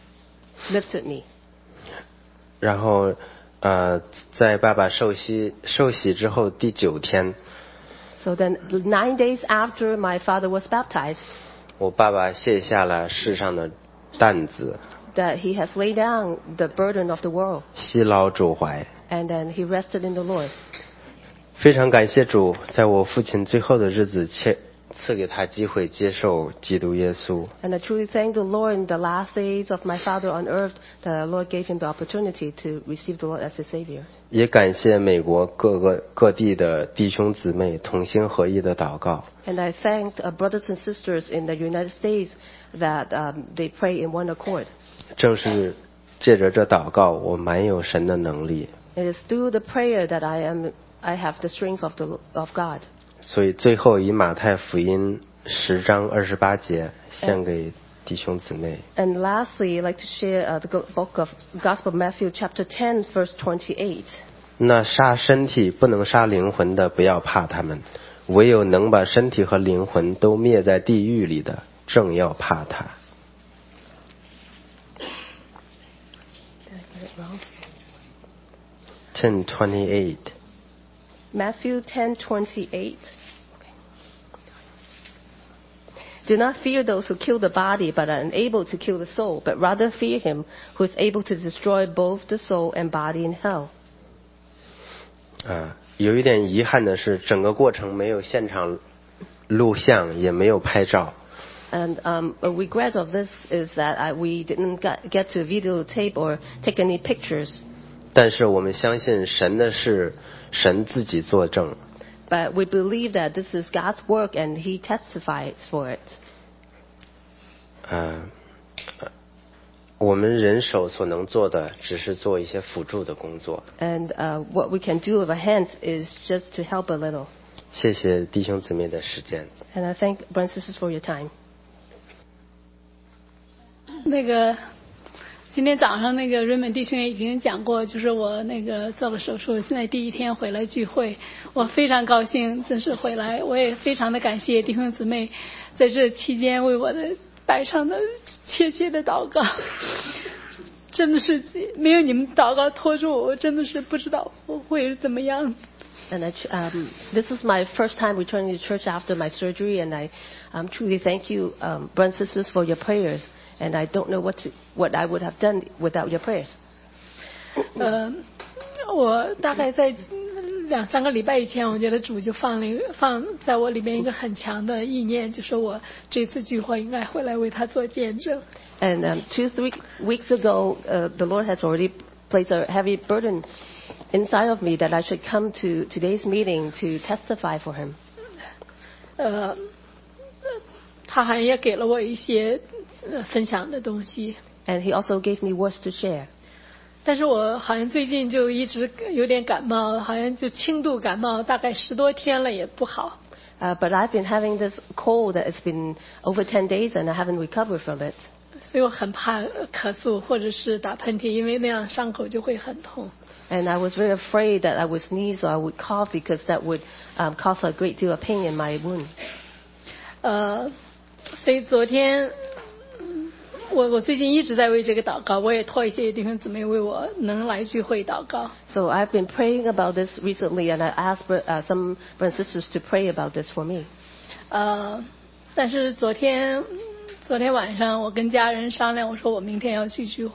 Lifted Me. 然后，呃，在爸爸受洗受洗之后第九天， So then, nine days after my father was baptized, 我爸爸卸下了世上的担子， that he has laid down the burden of the world, 息劳主怀。 and then he rested in the Lord. 非常感谢主，在我父亲最后的日子赐赐给他机会接受基督耶稣。 And I truly thank the Lord in the last days of my father on earth, that the Lord gave him the opportunity to receive the Lord as his Savior. 也感谢美国各个各地的弟兄姊妹同心合意的祷告。 And I thank uh, brothers and sisters in the United States that um, they pray in one accord. 正是借着这祷告，我满有神的能力。 It is through the prayer that I am, I have the strength of the of God. 所以最后以马太福音十章二十八节献给弟兄姊妹。 And lastly, I'd like to share uh, the go- book of Gospel of Matthew, chapter ten, verse twenty-eight. 那杀身体不能杀灵魂的，不要怕他们；唯有能把身体和灵魂都灭在地狱里的，正要怕他。 Did I get it wrong? ten twenty-eight. Matthew ten twenty-eight. Do not fear those who kill the body but are unable to kill the soul, but rather fear him who is able to destroy both the soul and body in hell. 啊，有一点遗憾的是，整个过程没有现场录像，也没有拍照。 And um, a regret of this is that I, we didn't get, get to videotape or take any pictures. 但是我们相信神的事，神自己作证。 But we believe that this is God's work and He testifies for it. 啊，我们人手所能做的，只是做一些辅助的工作。 And uh, what we can do with our hands is just to help a little. 谢谢弟兄姊妹的时间。 And I thank brothers and sisters for your time. 那个今天早上那个瑞文弟兄也已经讲过，就是我那个做了手术，现在第一天回来聚会，我非常高兴，真是回来，我也非常的感谢弟兄姊妹在这期间为我的摆上的切切的祷告，真的是没有你们祷告拖住我，我真的是不知道我会是怎么样子。 And I, um, this is my first time returning to church after my surgery, and I um, truly thank you, um, brothers and sisters, for your prayers. And I don't know what to, what I would have done without your prayers. 呃，我大概在两三个礼拜以前，我觉得主就放了一个放在我里面一个很强的意念，就说我这次聚会应该回来为他做见证。 And um, two, three weeks ago, uh, the Lord has already placed a heavy burden inside of me that I should come to today's meeting to testify for Him. 呃，他还也给了我一些呃分享的东西。 And He also gave me words to share. 但是我好像最近就一直有点感冒，好像就轻度感冒，大概十多天了也不好。 Uh, but I've been having this cold that it's been over ten days and I haven't recovered from it. 所以我很怕咳嗽或者是打喷嚏，因为那样伤口就会很痛。 And I was very afraid that I would sneeze or I would cough because that would um, cause a great deal of pain in my wound. 呃，所以昨天我我最近一直在为这个祷告，我也托一些弟兄姊妹为我能来聚会祷告。 So I've been praying about this recently, and I asked uh, some brothers and sisters to pray about this for me. 呃，但是昨天昨天晚上我跟家人商量，我说我明天要去聚会。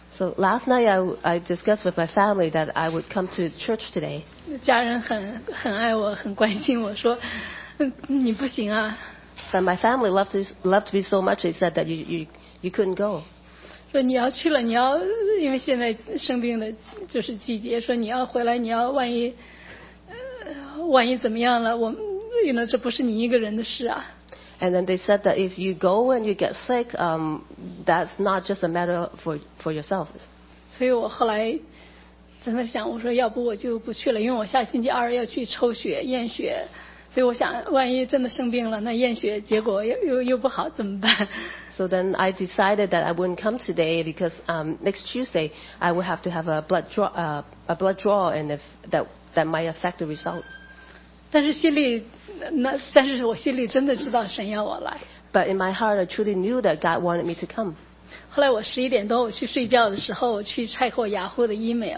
So last night I, I discussed with my family that I would come to church today. 家人很很爱我，很关心我说，嗯，你不行啊。 But my family loved to, loved me so much, they said that you, you, you couldn't go. 说你要去了，你要因为现在生病的就是季节，说你要回来，你要万一，呃，万一怎么样了，我，you know，这不是你一个人的事啊。 And then they said that if you go and you get sick, um, that's not just a matter for for yourself. 所以我后来在那想，我说要不我就不去了，因为我下星期二要去抽血验血，所以我想万一真的生病了，那验血结果又又又不好怎么办？ So then I decided that I wouldn't come today because um, next Tuesday I would have to have a blood draw, uh, a blood draw, and if that that might affect the result. 但是心里，那但是我心里真的知道神要我来。 But in my heart, I truly knew that God wanted me to come. 后来我十一点多我去睡觉的时候，我去拆过雅虎的 email。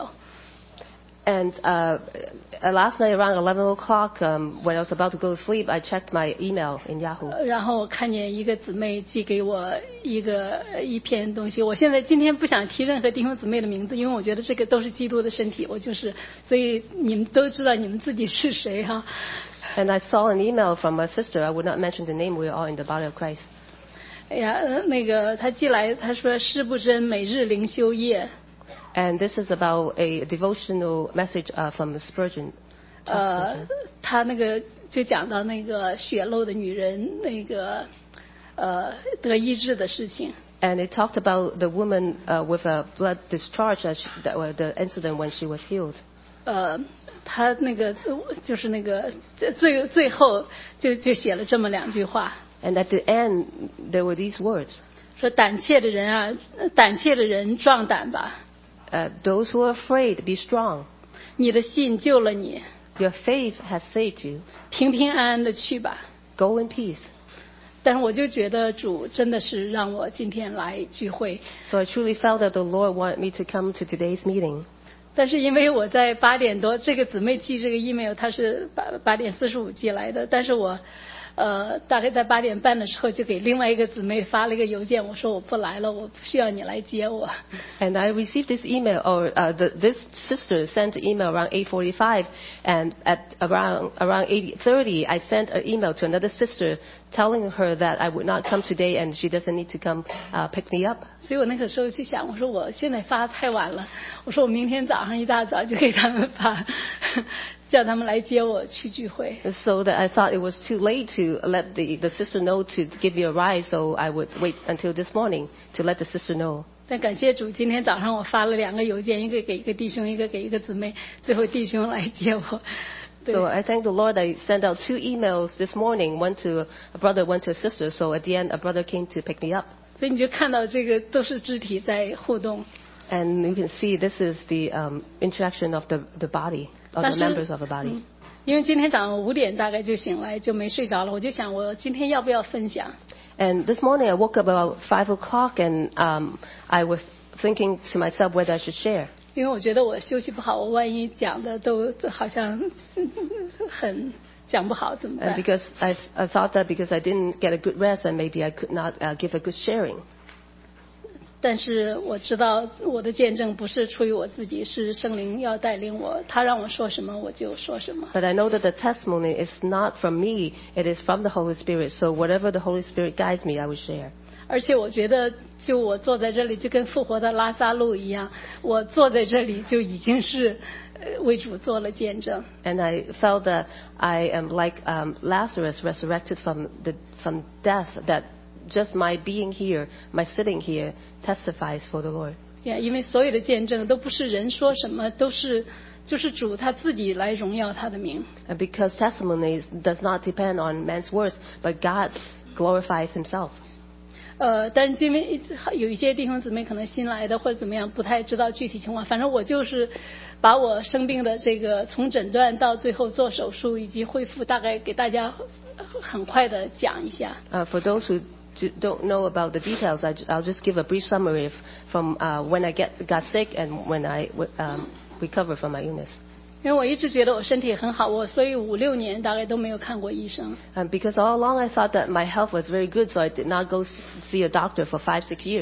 And uh, last night around eleven o'clock, um, when I was about to go to sleep, I checked my email in Yahoo. 然后我看见一个姊妹寄给我一个一篇东西。我现在今天不想提任何弟兄姊妹的名字，因为我觉得这个都是基督的身体。我就是，所以你们都知道你们自己是谁哈。 And I saw an email from a sister. I would not mention the name. We are all in the body of Christ. 哎呀，那个他寄来，他说施不真每日灵修夜。 And this is about a devotional message uh, from Spurgeon. 呃，他那个就讲到那个血漏的女人那个呃得医治的事情。 And it talked about the woman uh, with a blood discharge, that she, that, uh, the incident when she was healed. 呃，他那个就是那个最最后就就写了这么两句话。 And at the end, there were these words. 说胆怯的人啊，胆怯的人壮胆吧。 Uh, those who are afraid, be strong. 你的信救了你。 Your faith has saved you. 平平安安的去吧。 Go in peace. 但是我就觉得主真的是让我今天来聚会。 So I truly felt that the Lord wanted me to come to today's meeting. 但是因为我在八点多，这个姊妹寄这个 email， 她是八八点四十五寄来的，但是我。呃，大概在八点半的时候，就给另外一个姊妹发了一个邮件，我说我不来了，我不需要你来接我。 And I received this email, or uh, the, this sister sent an email around eight forty-five, and at around around eight thirty, I sent an email to another sister telling her that I would not come today, and she doesn't need to come uh, pick me up. 所以我那个时候就想，我说我现在发太晚了，我说我明天早上一大早就给他们发。叫他们来接我去聚会。 So that I thought it was too late to let the the sister know to give me a ride, so I would wait until this morning to let the sister know. 但感谢主，今天早上我发了两个邮件，一个给一个弟兄，一个给一个姊妹，最后弟兄来接我。 So I thank the Lord. I sent out two emails this morning, one to a brother, one to a sister. So at the end, a brother came to pick me up. 所以你就看到这个都是肢体在互动。 And you can see this is the um, interaction of the the body. Of the members of the body. 嗯，因为今天早上五点大概就醒来，就没睡着了。我就想，我今天要不要分享 ？And this morning I woke up about five o'clock, and um, I was thinking to myself whether I should share. 因为我觉得我休息不好，我万一讲的都好像很讲不好怎么办 And because I I thought that because I didn't get a good rest, and maybe I could not uh, give a good sharing. 但是我知道我的见证不是出于我自己，是圣灵要带领我，他让我说什么我就说什么。 But I know that the testimony is not from me; it is from the Holy Spirit. So whatever the Holy Spirit guides me, I will share. 而且我觉得，就我坐在这里，就跟复活的拉撒路一样，我坐在这里就已经是为主做了见证。 And I felt that I am like um, Lazarus resurrected from the from death. That just my being here, my sitting here, testifies for the Lord. Yeah, 因为所有的见证都不是人说什么，都是就是主他自己来荣耀他的名。 And because testimonies does not depend on man's words, but God glorifies Himself. 呃，但是因为有一些弟兄姊妹可能新来的或者怎么样，不太知道具体情况。反正我就是把我生病的这个从诊断到最后做手术以及恢复，大概给大家很快的讲一下。 Uh, for those who don't know about the details, I, I'll just give a brief summary from uh, when I get got sick and when I um, recovered from my illness. 因为我一直觉得我身体很好，我所以五六年大概都没有看过医生。 Um, because all along I thought that my health was very good, so I did not go see a doctor for five, six years.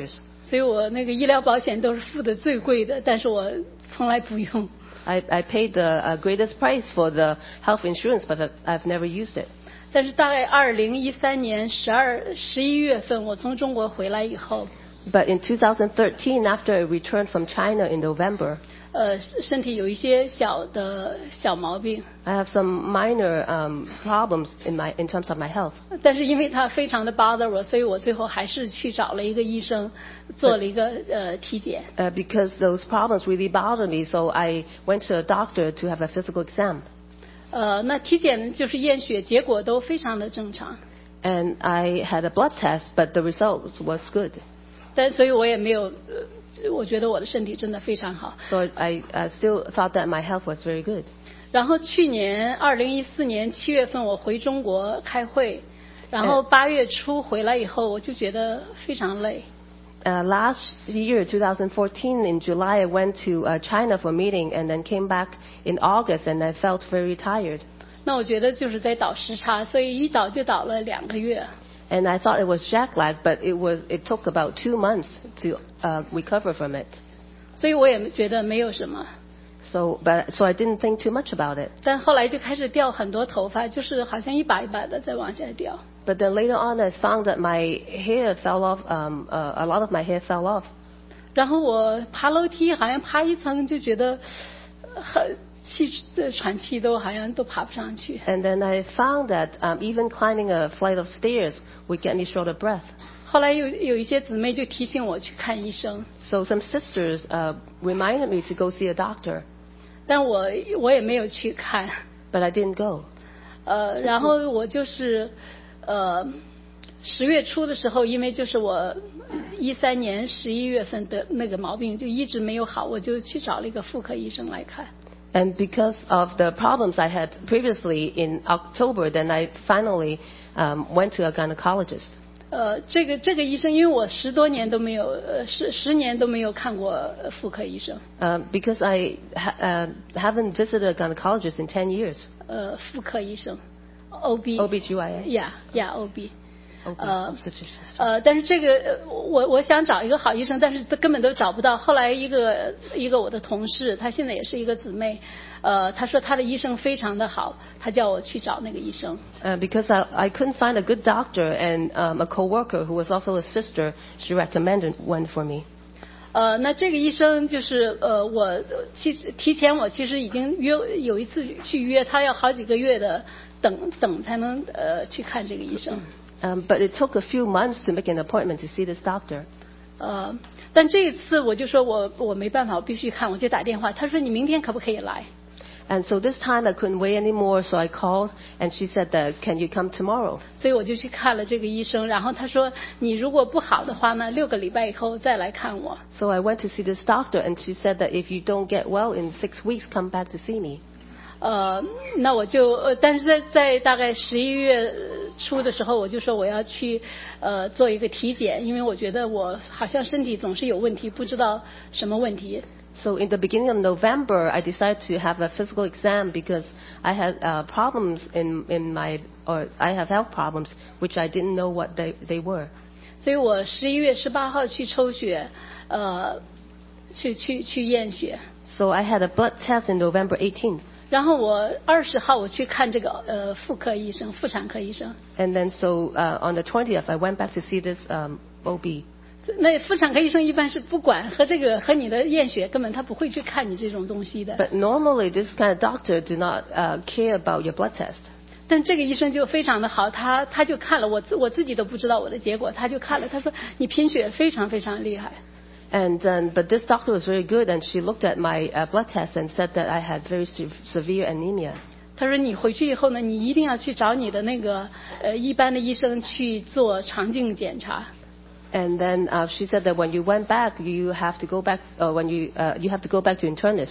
所以我那个医疗保险都是付的最贵的，但是我从来不用。 I, I paid the uh, greatest price for the health insurance, but I've, I've never used it. 但是大概二零一三年十二十一月份，我从中国回来以后， But in two thousand thirteen, after I returned from China in November, 呃，身体有一些小的小毛病， I have some minor um, problems in my in terms of my health. 但是因为它非常的 bother 我，所以我最后还是去找了一个医生，做了一个呃体检。 Uh, because those problems really bother me, so I went to a doctor to have a physical exam. 呃，那体检就是验血，结果都非常的正常， And I had a blood test, but the result was good. 但所以我也没有，呃，我觉得我的身体真的非常好。 So I, I still thought that my health was very good. 然后去年二零一四年七月份我回中国开会，然后八月初回来以后，我就觉得非常累。 Uh, last year, twenty fourteen, in July, I went to uh, China for a meeting and then came back in August, and I felt very tired. 那我觉得就是在倒时差，所以一倒就倒了两个月。 And I thought it was jet lag, but it was. It took about two months to uh, recover from it. 所以我也觉得没有什么。 So, but so I didn't think too much about it. 但后来就开始掉很多头发，就是好像一把一把的在往下掉。 But then later on, I found that my hair fell off. Um, uh, a lot of my hair fell off. 然后我爬楼梯，好像爬一层就觉得很气，喘气都好像都爬不上去。 And then I found that um, even climbing a flight of stairs would get me short of breath. 后来有有一些姊妹就提醒我去看医生， So some sisters uh, reminded me to go see a doctor, 但我我也没有去看。 but I didn't go. 呃，然后我就是呃十月初的时候，因为就是我一三年十一月份的那个毛病就一直没有好，我就去找了一个妇科医生来看。 And because of the problems I had previously in October, then I finally um, went to a gynecologist. 呃，这个这个医生，因为我十多年都没有，呃，十十年都没有看过妇科医生。 Um, because I ha- uh, haven't visited a gynecologist in ten years. 呃，妇科医生 ，O B。 O B G Y N. 呀呀 ，O B。 呃 Obstetrician. 呃，但是这个呃我我想找一个好医生，但是根本都找不到。后来一个一个我的同事，她现在也是一个姊妹，呃，她说她的医生非常的好，她叫我去找那个医生。 Uh, because I, I couldn't find a good doctor, and um, a coworker who was also a sister, she recommended one for me. 呃，那这个医生就是呃，我其实提前我其实已经约有一次去约，他要好几个月的等等才能呃去看这个医生。 Um, but it took a few months to make an appointment to see this doctor. 呃，但这一次我就说我我没办法，我必须看，我就打电话，他说你明天可不可以来？ And so this time I couldn't wait anymore, so I called, and she said that, can you come tomorrow? 所以我就去看了这个医生，然后他说你如果不好的话呢，六个礼拜以后再来看我。 So I went to see this doctor, and she said that if you don't get well in six weeks, come back to see me. 呃，那我就呃，但是在在大概十一月初的时候，我就说我要去呃做一个体检，因为我觉得我好像身体总是有问题，不知道什么问题。 So in the beginning of November, I decided to have a physical exam because I had uh, problems in, in my, or I have health problems, which I didn't know what they, they were. 所以我十一月十八号去抽血，呃，去去去验血， So I had a blood test in November eighteenth. 然后我二十号我去看这个呃妇科医生、妇产科医生。 And then so uh, on the twentieth, I went back to see this um, O B. 那妇产科医生一般是不管和这个和你的验血，根本他不会去看你这种东西的。 But normally, this kind of doctor do not uh, care about your blood test. 但这个医生就非常的好，他他就看了我自我自己都不知道我的结果，他就看了，他说你贫血非常非常厉害。 And um, but this doctor was very good, and she looked at my uh, blood test and said that I had very se- severe anemia. 他说你回去以后呢，你一定要去找你的那个呃一般的医生去做肠镜检查。 And then uh, she said that when you went back, you have to go back. Uh, when you uh, you have to go back to internist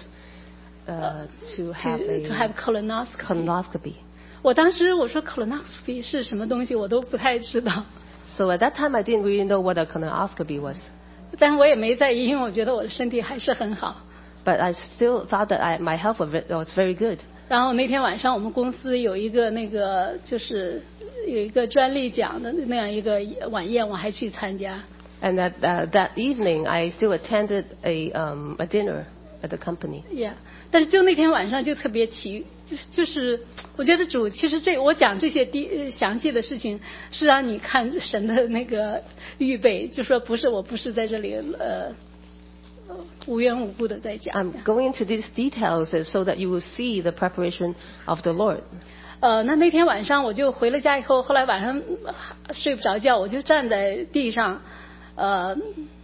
uh, to have to a to have colonoscopy. colonoscopy. 我当时我说 colonoscopy 是什么东西，我都不太知道， So at that time, I didn't really know what a colonoscopy was. 但我也没在意，因为我觉得我的身体还是很好。 But I still thought that I, my health was was very good. 然后那天晚上我们公司有一个那个就是有一个专利奖的那样一个晚宴，我还去参加。 And that uh, that evening, I still attended a um, a dinner at the company. Yeah， 但是就那天晚上就特别奇，就是就是我觉得主其实这我讲这些第详细的事情是让你看神的那个预备，就说不是我不是在这里呃无缘无故的在讲。 I'm going into these details so that you will see the preparation of the Lord. 呃，那那天晚上我就回了家以后，后来晚上睡不着觉，我就站在地上，呃。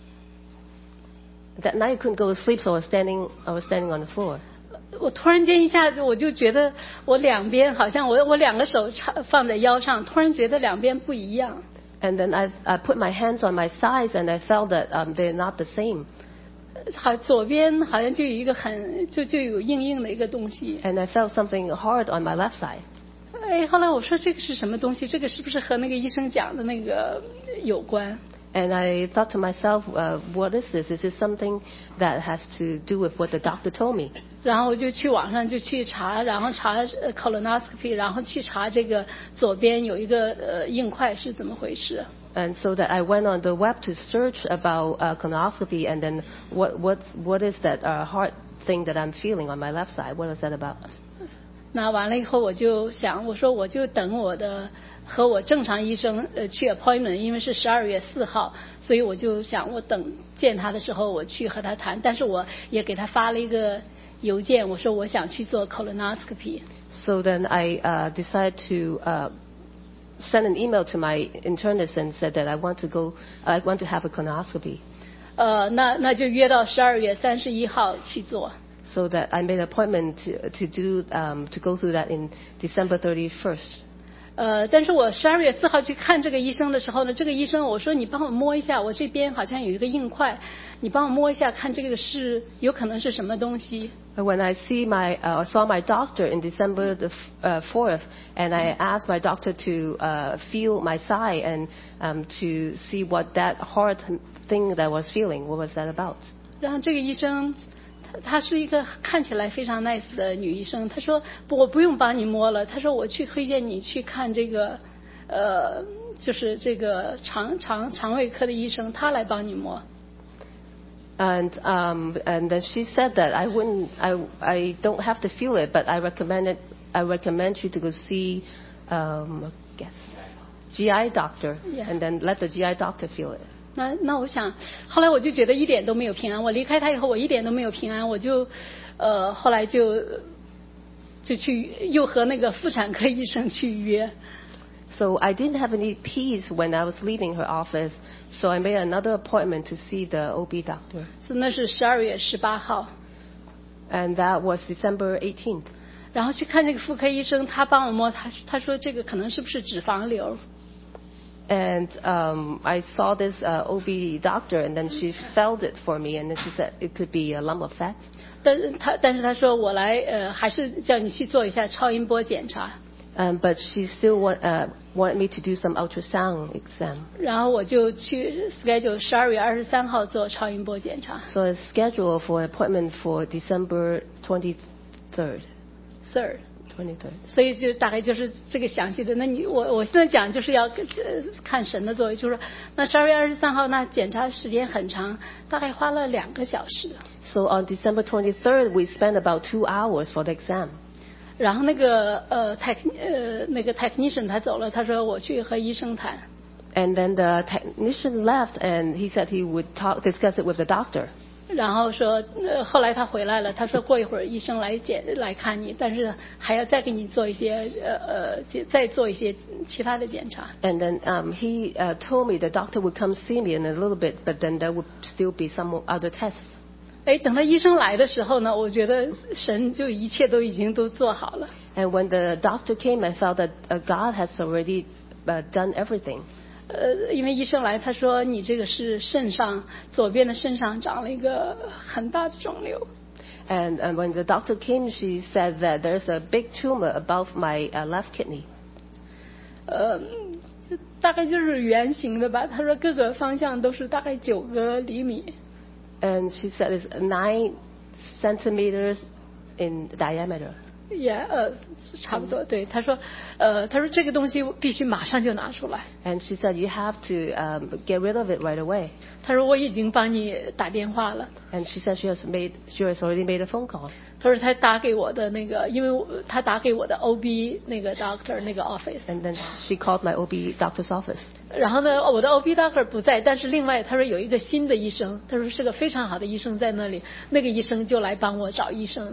That night I couldn't go to sleep, so I was standing. I was standing on the floor. 我突然间一下子我就觉得我两边好像我我两个手插放在腰上，突然觉得两边不一样。 And then I I put my hands on my sides, and I felt that um, they're not the same. 好，左边好像就有一个很就就有硬硬的一个东西。 And I felt something hard on my left side. 哎，后来我说这个是什么东西？这个是不是和那个医生讲的那个有关？ And I thought to myself, uh, what is this? Is this something that has to do with what the doctor told me? 然后我就去网上就去查，然后查 colonoscopy， 然后去查这个左边有一个呃硬块是怎么回事。 And so that I went on the web to search about uh, colonoscopy, and then what what what is that uh, heart thing that I'm feeling on my left side? What is that about? 那完了以后，我就想，我说我就等我的和我正常医生呃去 appointment， 因为是十二月四号，所以我就想我等见他的时候我去和他谈，但是我也给他发了一个邮件，我说我想去做 colonoscopy。 So then I uh, decided to uh, send an email to my internist and said that I want to go, I want to have a colonoscopy. 呃，那那就约到十二月三十一号去做。 So that I made an appointment to to do um, to go through that in December thirty-first. 呃，但是我十二月四号去看这个医生的时候呢，这个医生我说你帮我摸一下，我这边好像有一个硬块，你帮我摸一下，看这个是有可能是什么东西。 When I see my uh, saw my doctor in December the uh, fourth, and I asked my doctor to uh, feel my side and um, to see what that hard thing that I was feeling, what was that about? 然后这个医生。 她是一个看起来非常 nice 的女医生，她说我不用帮你摸了，她说我去推荐你去看这个，呃，就是这个肠肠肠胃科的医生，他来帮你摸。 And um, and then she said that I wouldn't, I I don't have to feel it, but I recommend it. I recommend you to go see, um, guess, G I doctor, Yeah. and then let the G I doctor feel it. 那那我想，后来我就觉得一点都没有平安。我离开他以后，我一点都没有平安。我就，呃，后来就就去又和那个妇产科医生去约。 So I didn't have any peace when I was leaving her office. So I made another appointment to see the O B doctor. 所以那是十二月十八号。 And that was December eighteenth. 然后去看这个妇科医生，他帮我摸，他他说这个可能是不是脂肪瘤。 And um, I saw this uh, O B doctor, and then she felt it for me, and then she said it could be a lump of fat. 但是他但是他说我来呃还是叫你去做一下超音波检查。 Um, but she still want, uh, wanted me to do some ultrasound exam. 然后我就去 schedule 十二月二十三号做超音波检查。 So I scheduled for an appointment for December twenty-third. Third。 twenty-third. 所以就大概就是这个详细的。那你我我现在讲就是要、呃、看神的作为，就是说那十二月二十三号那检查时间很长，大概花了两个小时。 So on December twenty-third, we spent about two hours for the exam. 然后那个呃 tech 呃那个 technician 他走了，他说我去和医生谈。 And then the technician left, and he said he would talk, discuss it with the doctor. 然后说，呃，后来他回来了，他说过一会儿医生来检来看你，但是还要再给你做一些呃呃再做一些其他的检查。 And then um, he uh, told me the doctor would come see me in a little bit, but then there would still be some other tests. 哎，等到医生来的时候呢，我觉得神就一切都已经都做好了。 And when the doctor came, I felt that uh, God has already uh, done everything. 呃，因为医生来，他说你这个是肾上左边的肾上长了一个很大的肿瘤。 And, and when the doctor came, she said that there's a big tumor above my uh, left kidney. 呃，大概就是圆形的吧。他说各个方向都是大概九个厘米。 And she said it's nine centimeters in diameter. 也呃差不多对，他说呃他说这个东西必须马上就拿出来。 And she said, you have to um, get rid of it right away. 他说我已经帮你打电话了。 And she said she has made, she has already made a phone call. 他说他打给我的那个，因为他打给我的 O B 那个 doctor 那个 office。 And then she called my O B doctor's office. 然后呢，我的 O B doctor 不在，但是另外他说有一个新的医生，他说是个非常好的医生在那里，那个医生就来帮我找医生。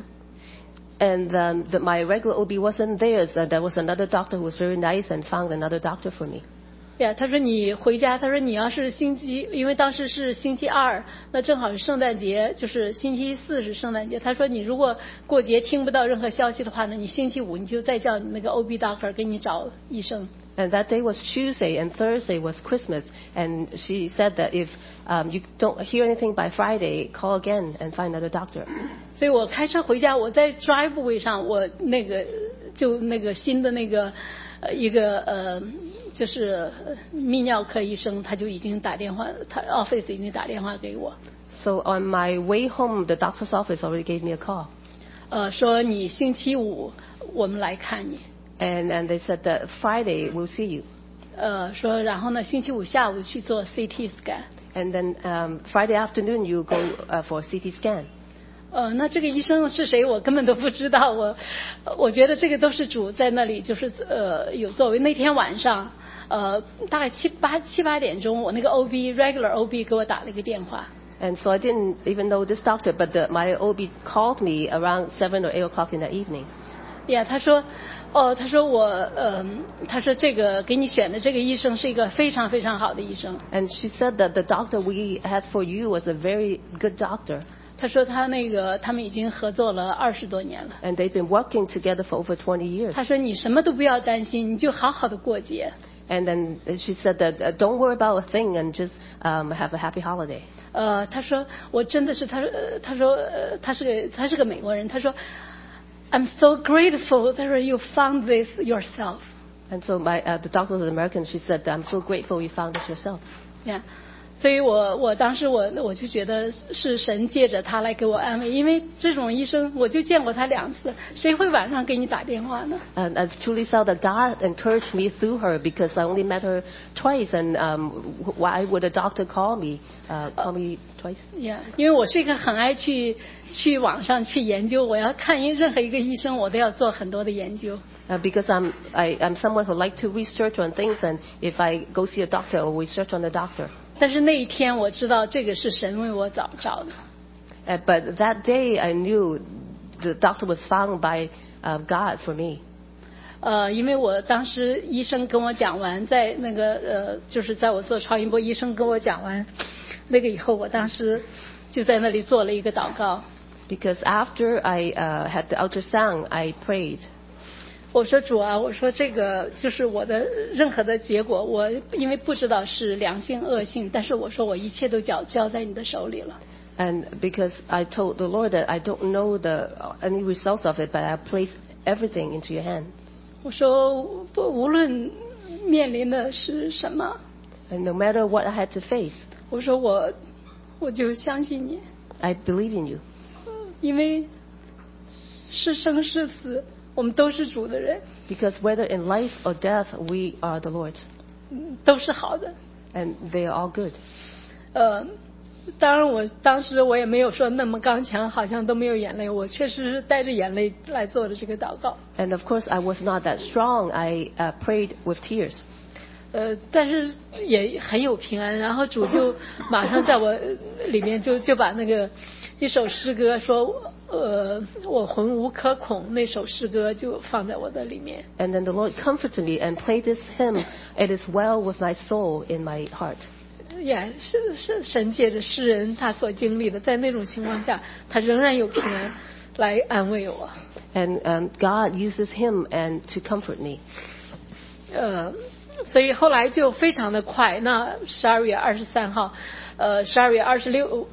And um, the, my regular O B wasn't there, so there was another doctor who was very nice and found another doctor for me. 呀，他说你回家，他说你要是星期，因为当时是星期二，那正好是圣诞节，就是星期四是圣诞节。他说你如果过节听不到任何消息的话呢，你星期五你就再叫那个 O B doctor 给你找医生。 And that day was Tuesday, and Thursday was Christmas. And she said that if um, you don't hear anything by Friday, call again and find another doctor. 所以我开车回家，我在 driveway 上，我那个就那个新的那个呃一个呃就是泌尿科医生，他就已经打电话，他 office 已经打电话给我。 So on my way home, the doctor's office already gave me a call. 呃，说你星期五我们来看你。 And and they said that Friday we'll see you. 呃，说然后呢，星期五下午去做 C T scan。 And then um, Friday afternoon you go uh, for a C T scan. 呃，那这个医生是谁？我根本都不知道。我我觉得这个都是主在那里，就是呃有作为。那天晚上，呃，大概七八七八点钟，我那个 O B regular O B 给我打了一个电话。 And so I didn't even know this doctor, but the, my O B called me around seven or eight o'clock in the evening. 呀，他说，哦，他说我，呃，他说这个给你选的这个医生是一个非常非常好的医生。 And she said that the doctor we had for you was a very good doctor. 他说他那个他们已经合作了二十多年了。 And they've been working together for over twenty years. 他说你什么都不要担心，你就好好的过节。 And then she said that uh, don't worry about a thing and just um, have a happy holiday. 呃，他说我真的是，他说，呃他说，呃，他是个他是个美国人，他说 I'm so grateful that you found this yourself. And so my uh, the doctor was an American. She said, I'm so grateful you found this yourself. Yeah. 所以我我当时我我就觉得是神借着他来给我安慰，因为这种医生我就见过他两次，谁会晚上给你打电话呢？ And I truly felt that God encouraged me through her because I only met her twice. And um, why would a doctor call me? Uh, call me twice? Yeah, 因为我是一个很爱去去网上去研究，我要看一任何一个医生，我都要做很多的研究。 Uh, because I'm I, I'm someone who like to research on things, and if I go see a doctor, or research on the doctor. 但是那一天我知道这个是神为我找找的。 Uh, but that day I knew the doctor was found by uh, God for me. 呃，因为我当时医生跟我讲完，在那个呃，就是在我做超音波，医生跟我讲完那个以后，我当时就在那里做了一个祷告。 Because after I uh, had the ultrasound, I prayed. 我说主啊，我说这个就是我的任何的结果，我因为不知道是良性恶性，但是我说我一切都交交在你的手里了。 And because I told the Lord that I don't know the any results of it, but I place everything into your hand. 我说不，无论面临的是什么， And no matter what I had to face, 我说我我就相信你， I believe in you. 因为是生是死，我们都是主的人， Because whether in life or death, we are the Lord's. 都是好的。 And they are all good. 呃，当然我当时我也没有说那么刚强，好像都没有眼泪，我确实是带着眼泪来做的这个祷告。 And of course, I was not that strong. I uh, prayed with tears. 呃，但是也很有平安，然后主就马上在我里面就就把那个一首诗歌说，呃，我魂无可恐那首诗歌就放在我的里面。 And then the Lord comforted me and played this hymn, It is well with my soul in my heart. 也是是神借着诗人他所经历的，在那种情况下，他仍然有平安来安慰我。 And um, God uses him and to comfort me. 呃，所以后来就非常的快。那十二月二十三号，呃，十二月二十六，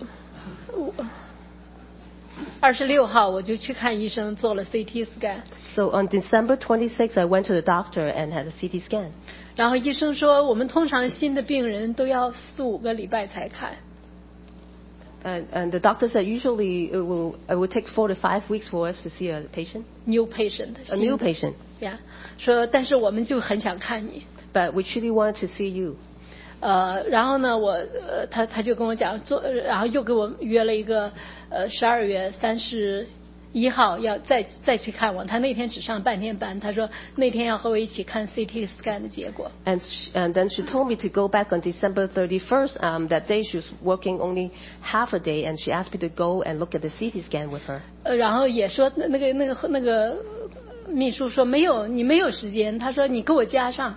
二十六号我就去看医生，做了 C T scan。 So on December twenty-sixth, I went to the doctor and had a C T scan. 然后医生说，我们通常新的病人都要四五个礼拜才看。 And, and the doctor said usually it will it will take four to five weeks for us to see a patient. New patient. A new patient. Yeah. 说，但是我们就很想看你。 But we truly want to see you. 呃，然后呢，我呃，他他就跟我讲做，然后又给我约了一个呃十二月三十一号要再再去看我。他那天只上半天班，他说那天要和我一起看 C T scan 的结果。 And she, and then she told me to go back on December thirty-first. Um, that day she was working only half a day, and she asked me to go and look at the C T scan with her. 呃，然后也说那个那个那个秘书说没有，你没有时间。他说你给我加上。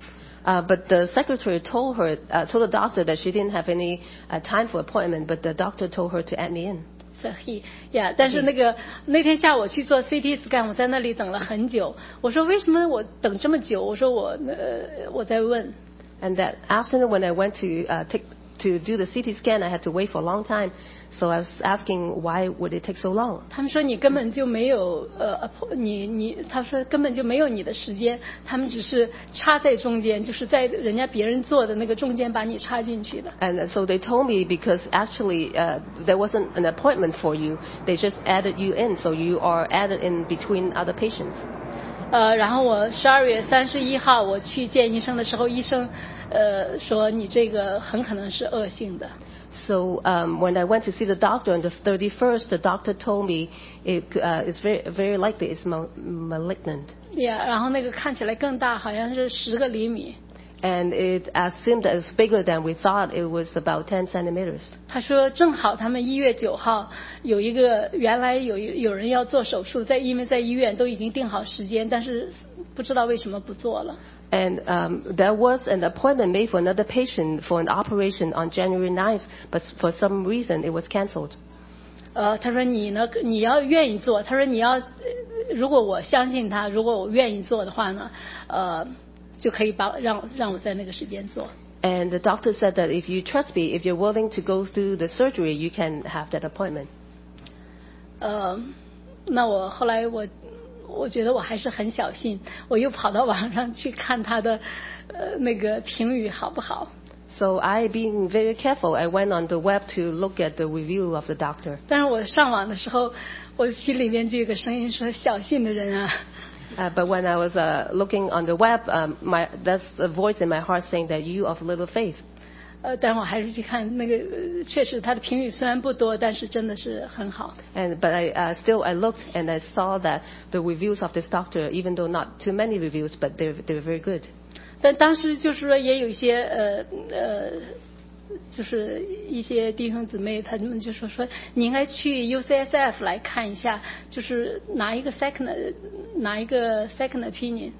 Uh, but the secretary told her, uh, told the doctor that she didn't have any uh, time for appointment, but the doctor told her to add me in. So he, yeah. 但是那个那天下午去做 C T scan， 我在那里等了很久。我说为什么我等这么久？我说我呃我在问。 And that afternoon when I went to uh, take to do the C T scan, I had to wait for a long time. So I was asking why would it take so long? 他们说你根本就没有呃，你你，他说根本就没有你的时间，他们只是插在中间，就是在人家别人做的那个中间把你插进去的。 And so they told me because actually uh, there wasn't an appointment for you, they just added you in, so you are added in between other patients. 呃，然后我十二月三十一号我去见医生的时候，医生呃说你这个很可能是恶性的。 So um, when I went to see the doctor on the thirty-first, the doctor told me it, uh, it's very very likely it's mal- malignant. Yeah, 然后那个看起来更大，好像是十个厘米。 And it uh, seemed that it's bigger than we thought. It was about ten centimeters. 他说正好他们一月九号有一个原来有有人要做手术，在因为在医院都已经定好时间，但是不知道为什么不做了。 And um, there was an appointment made for another patient for an operation on January ninth, but for some reason it was cancelled. 呃，他说你呢，你要愿意做。他说你要，如果我相信他，如果我愿意做的话呢，呃，就可以把让让我在那个时间做。 And the doctor said that if you trust me, if you're willing to go through the surgery, you can have that appointment. 呃，那我后来我。我觉得我还是很小心，我又跑到网上去看他的呃那个评语好不好。 So I, being very careful, I went on the web to look at the review of the doctor. 但是我上网的时候，我心里面就有个声音说：“小信的人啊。” Uh, but when I was uh, looking on the web, um, my, that's a voice in my heart saying that you of little faith. 呃，但我还是去看那个，呃、确实他的评语虽然不多，但是真的是很好。 And but I uh, still I looked and I saw that the reviews of this doctor, even though not too many reviews, but they they were very good. 但当时就是说也有一些呃呃，就是一些弟兄姊妹他们就说说你应该去 U C S F 来看一下，就是拿一个 second 拿一个 second opinion。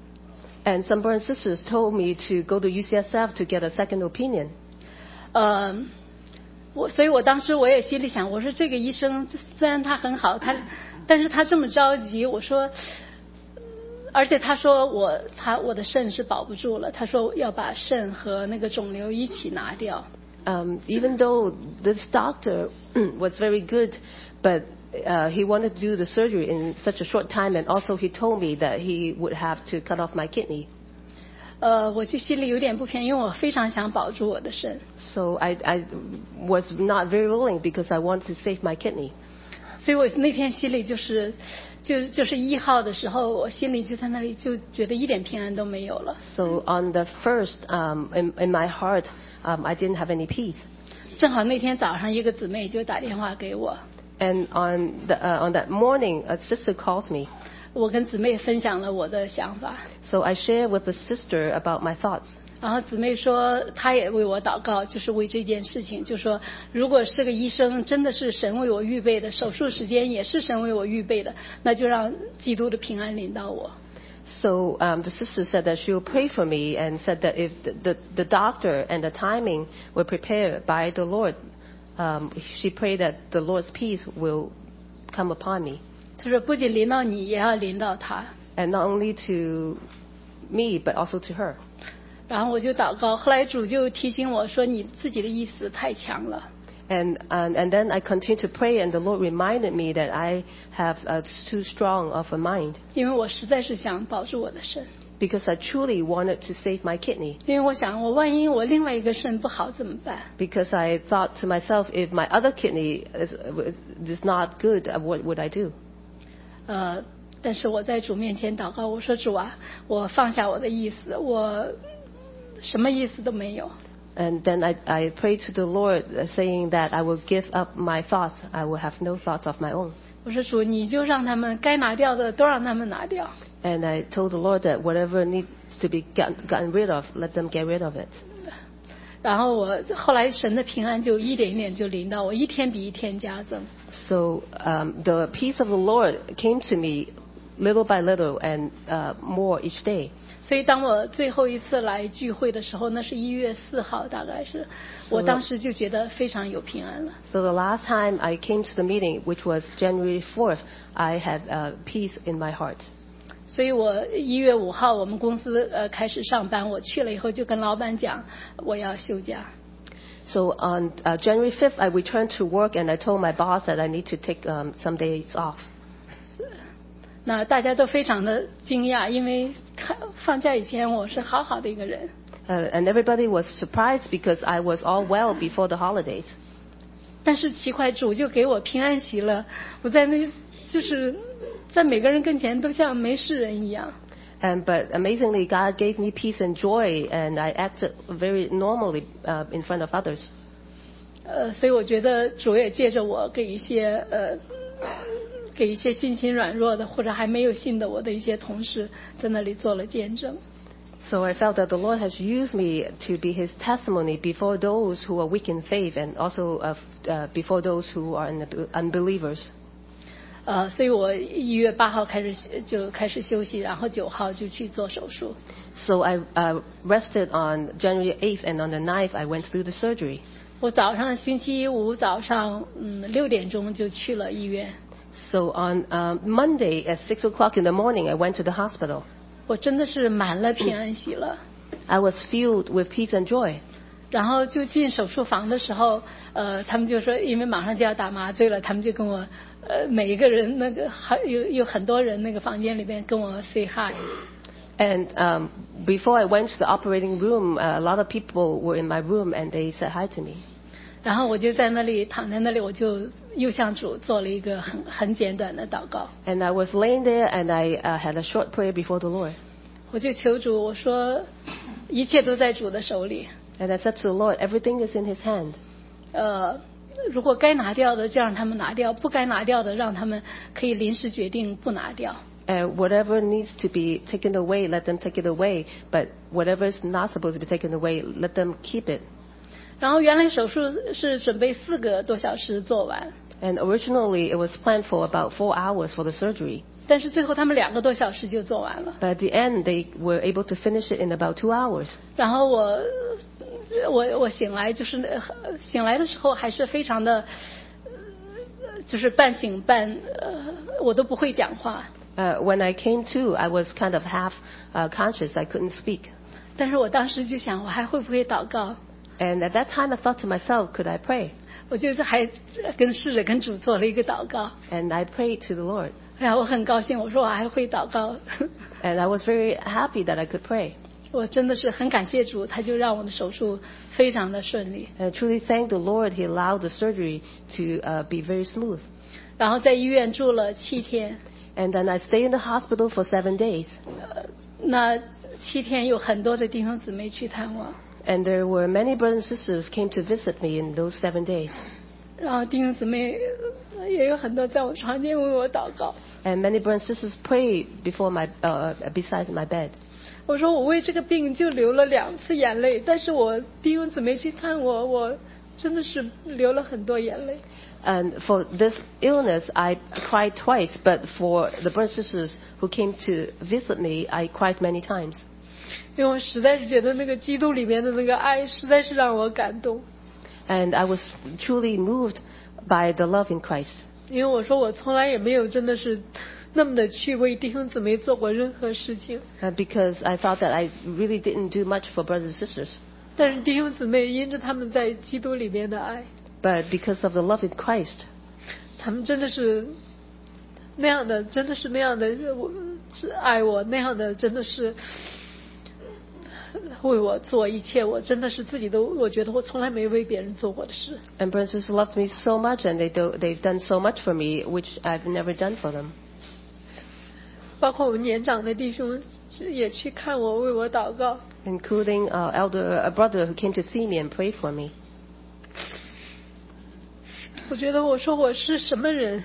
And some brothers and sisters told me to go to U C S F to get a second opinion. 呃，我所以我当时我也心里想，我说这个医生虽然他很好，他但是他这么着急，我说，而且他说我他我的肾是保不住了，他说要把肾和那个肿瘤一起拿掉。 Um, even though this doctor was very good, but uh, he wanted to do the surgery in such a short time, and also he told me that he would have to cut off my kidney. 呃，我就心里有点不平，因为我非常想保住我的肾。 So I, I was not very willing because I wanted to save my kidney. 所以我那天心里就是，就就是一号的时候，我心里就在那里就觉得一点平安都没有了。 So on the first, um, in, in my heart, um, I didn't have any peace. 正好那天早上一个姊妹就打电话给我。 And on the, uh, on that morning, a sister called me. 我跟姊妹分享了我的想法。 So I shared with a sister about my thoughts. 然后姊妹说，她也为我祷告，就是为这件事情，就说如果是个医生，真的是神为我预备的，手术时间也是神为我预备的，那就让基督的平安临到我。 So um, the sister said that she will pray for me and said that if the, the, the doctor and the timing were prepared by the Lord, um, she prayed that the Lord's peace will come upon me. 她说不仅临到你，也要临到他。 And not only to me, but also to her. 然后我就祷告，后来主就提醒我说：“你自己的意思太强了。” And, and and then I continued to pray, and the Lord reminded me that I have uh, too strong of a mind. 因为我实在是想保住我的肾。 because I truly wanted to save my kidney. 因为我想，我万一我另外一个肾不好怎么办？ Because I thought to myself, if my other kidney is, is not good, what would I do? 呃，但是我在主面前祷告，我说主啊，我放下我的意思，我什么意思都没有。 And then I, I prayed to the Lord, saying that I will give up my thoughts. I will have no thoughts of my own. 我说主，你就让他们该拿掉的都让他们拿掉。 And I told the Lord that whatever needs to be gotten, gotten rid of, let them get rid of it. 然后我后来神的平安就一点一点就临到我，一天比一天加增。 So um, the peace of the Lord came to me little by little and uh, more each day. 所以当我最后一次来聚会的时候，那是一月四号，大概是，我当时就觉得非常有平安了。 So the last time I came to the meeting, which was January fourth, I had uh, peace in my heart. 所以我一月五号我们公司呃开始上班，我去了以后就跟老板讲我要休假。 So on uh, January fifth, I returned to work and I told my boss that I need to take um, some days off. 那大家都非常的惊讶，因为看放假以前我是好好的一个人。 Uh, and everybody was surprised because I was all well before the holidays. 但是奇怪，主就给我平安喜乐，我在那就是在每个人跟前都像没事人一样。 And, but amazingly, God gave me peace and joy, and I acted very normally uh, in front of others. 呃，所以我觉得主也借着我给一些呃，给一些信心软弱的或者还没有信的我的一些同事在那里做了见证。 So I felt that the Lord has used me to be His testimony before those who are weak in faith, and also uh, uh, before those who are unbelievers. 呃，所以我一月八号开始就开始休息，然后九号就去做手术。 So I uh, rested on January eighth, and on the ninth I went through the surgery. 我早上星期五早上嗯六点钟就去了医院。 So on um, Monday at six o'clock in the morning, I went to the hospital. 我真的是满了平安喜乐。 I was filled with peace and joy. 然后就进手术房的时候，呃，他们就说，因为马上就要打麻醉了，他们就跟我，呃，每一个人那个还有有很多人那个房间里边跟我 say hi。 And um, before I went to the operating room, uh, a lot of people were in my room and they said hi to me. 然后我就在那里躺在那里，我就又向主做了一个很很简短的祷告。 And I was laying there and I uh, had a short prayer before the Lord. 我就求主，我说一切都在主的手里。 And I said to the Lord, everything is in His hand. 呃，如果该拿掉的就让他们拿掉，不该拿掉的让他们可以临时决定不拿掉。 And whatever needs to be taken away, let them take it away. But whatever is not supposed to be taken away, let them keep it. 然后原来手术是准备四个多小时做完， And originally it was planned for about four hours for the surgery. 但是最后他们两个多小时就做完了。 But at the end, they were able to finish it in about two hours. 然后我我我醒来就是呃醒来的时候还是非常的，呃就是半醒半呃我都不会讲话。 Uh, when I came to, I was kind of half uh, conscious. I couldn't speak. 但是我当时就想，我还会不会祷告？ And at that time, I thought to myself, could I pray? 我就还跟试着跟主做了一个祷告。 And I prayed to the Lord. 哎呀，我很高兴，我说我还会祷告。 And I was very happy that I could pray. 我真的是很感谢主，他就让我的手术非常的顺利。 And I truly thank the Lord. He allowed the surgery to uh, be very smooth. 然后在医院住了七天， And then I stayed in the hospital for seven days. 那七天有很多的弟兄姊妹去探望， And there were many brothers and sisters came to visit me in those seven days. 然后弟兄姊妹呃也有很多在我床边为我祷告。 And many brothers and sisters prayed before my, uh, beside my bed. 我说我为这个病就流了两次眼泪，但是我弟兄姊妹去看我，我真的是流了很多眼泪。 And for this illness, I cried twice. But for the brothers and sisters who came to visit me, I cried many times. 因为我实在是觉得那个基督里面的那个爱实在是让我感动。 And I was truly moved by the love in Christ. 因为我说我从来也没有真的是那么的去为弟兄姊妹做过任何事情， Uh, because I thought that I really didn't do much for brothers and sisters. 但是弟兄姊妹因着他们在基督里面的爱， But because of the love in Christ, 他们真的是那样的，真的是那样的，我爱我，那样的真的是为我做一切，我真的是自己都我觉得我从来没为别人做过的事。 And brothers love me so much, and they do, they've done so much for me, which I've never done for them. 包括我们年长的弟兄也去看我，为我祷告。 Including uh, elder, a brother who came to see me and pray for me. 我觉得我说我是什么人，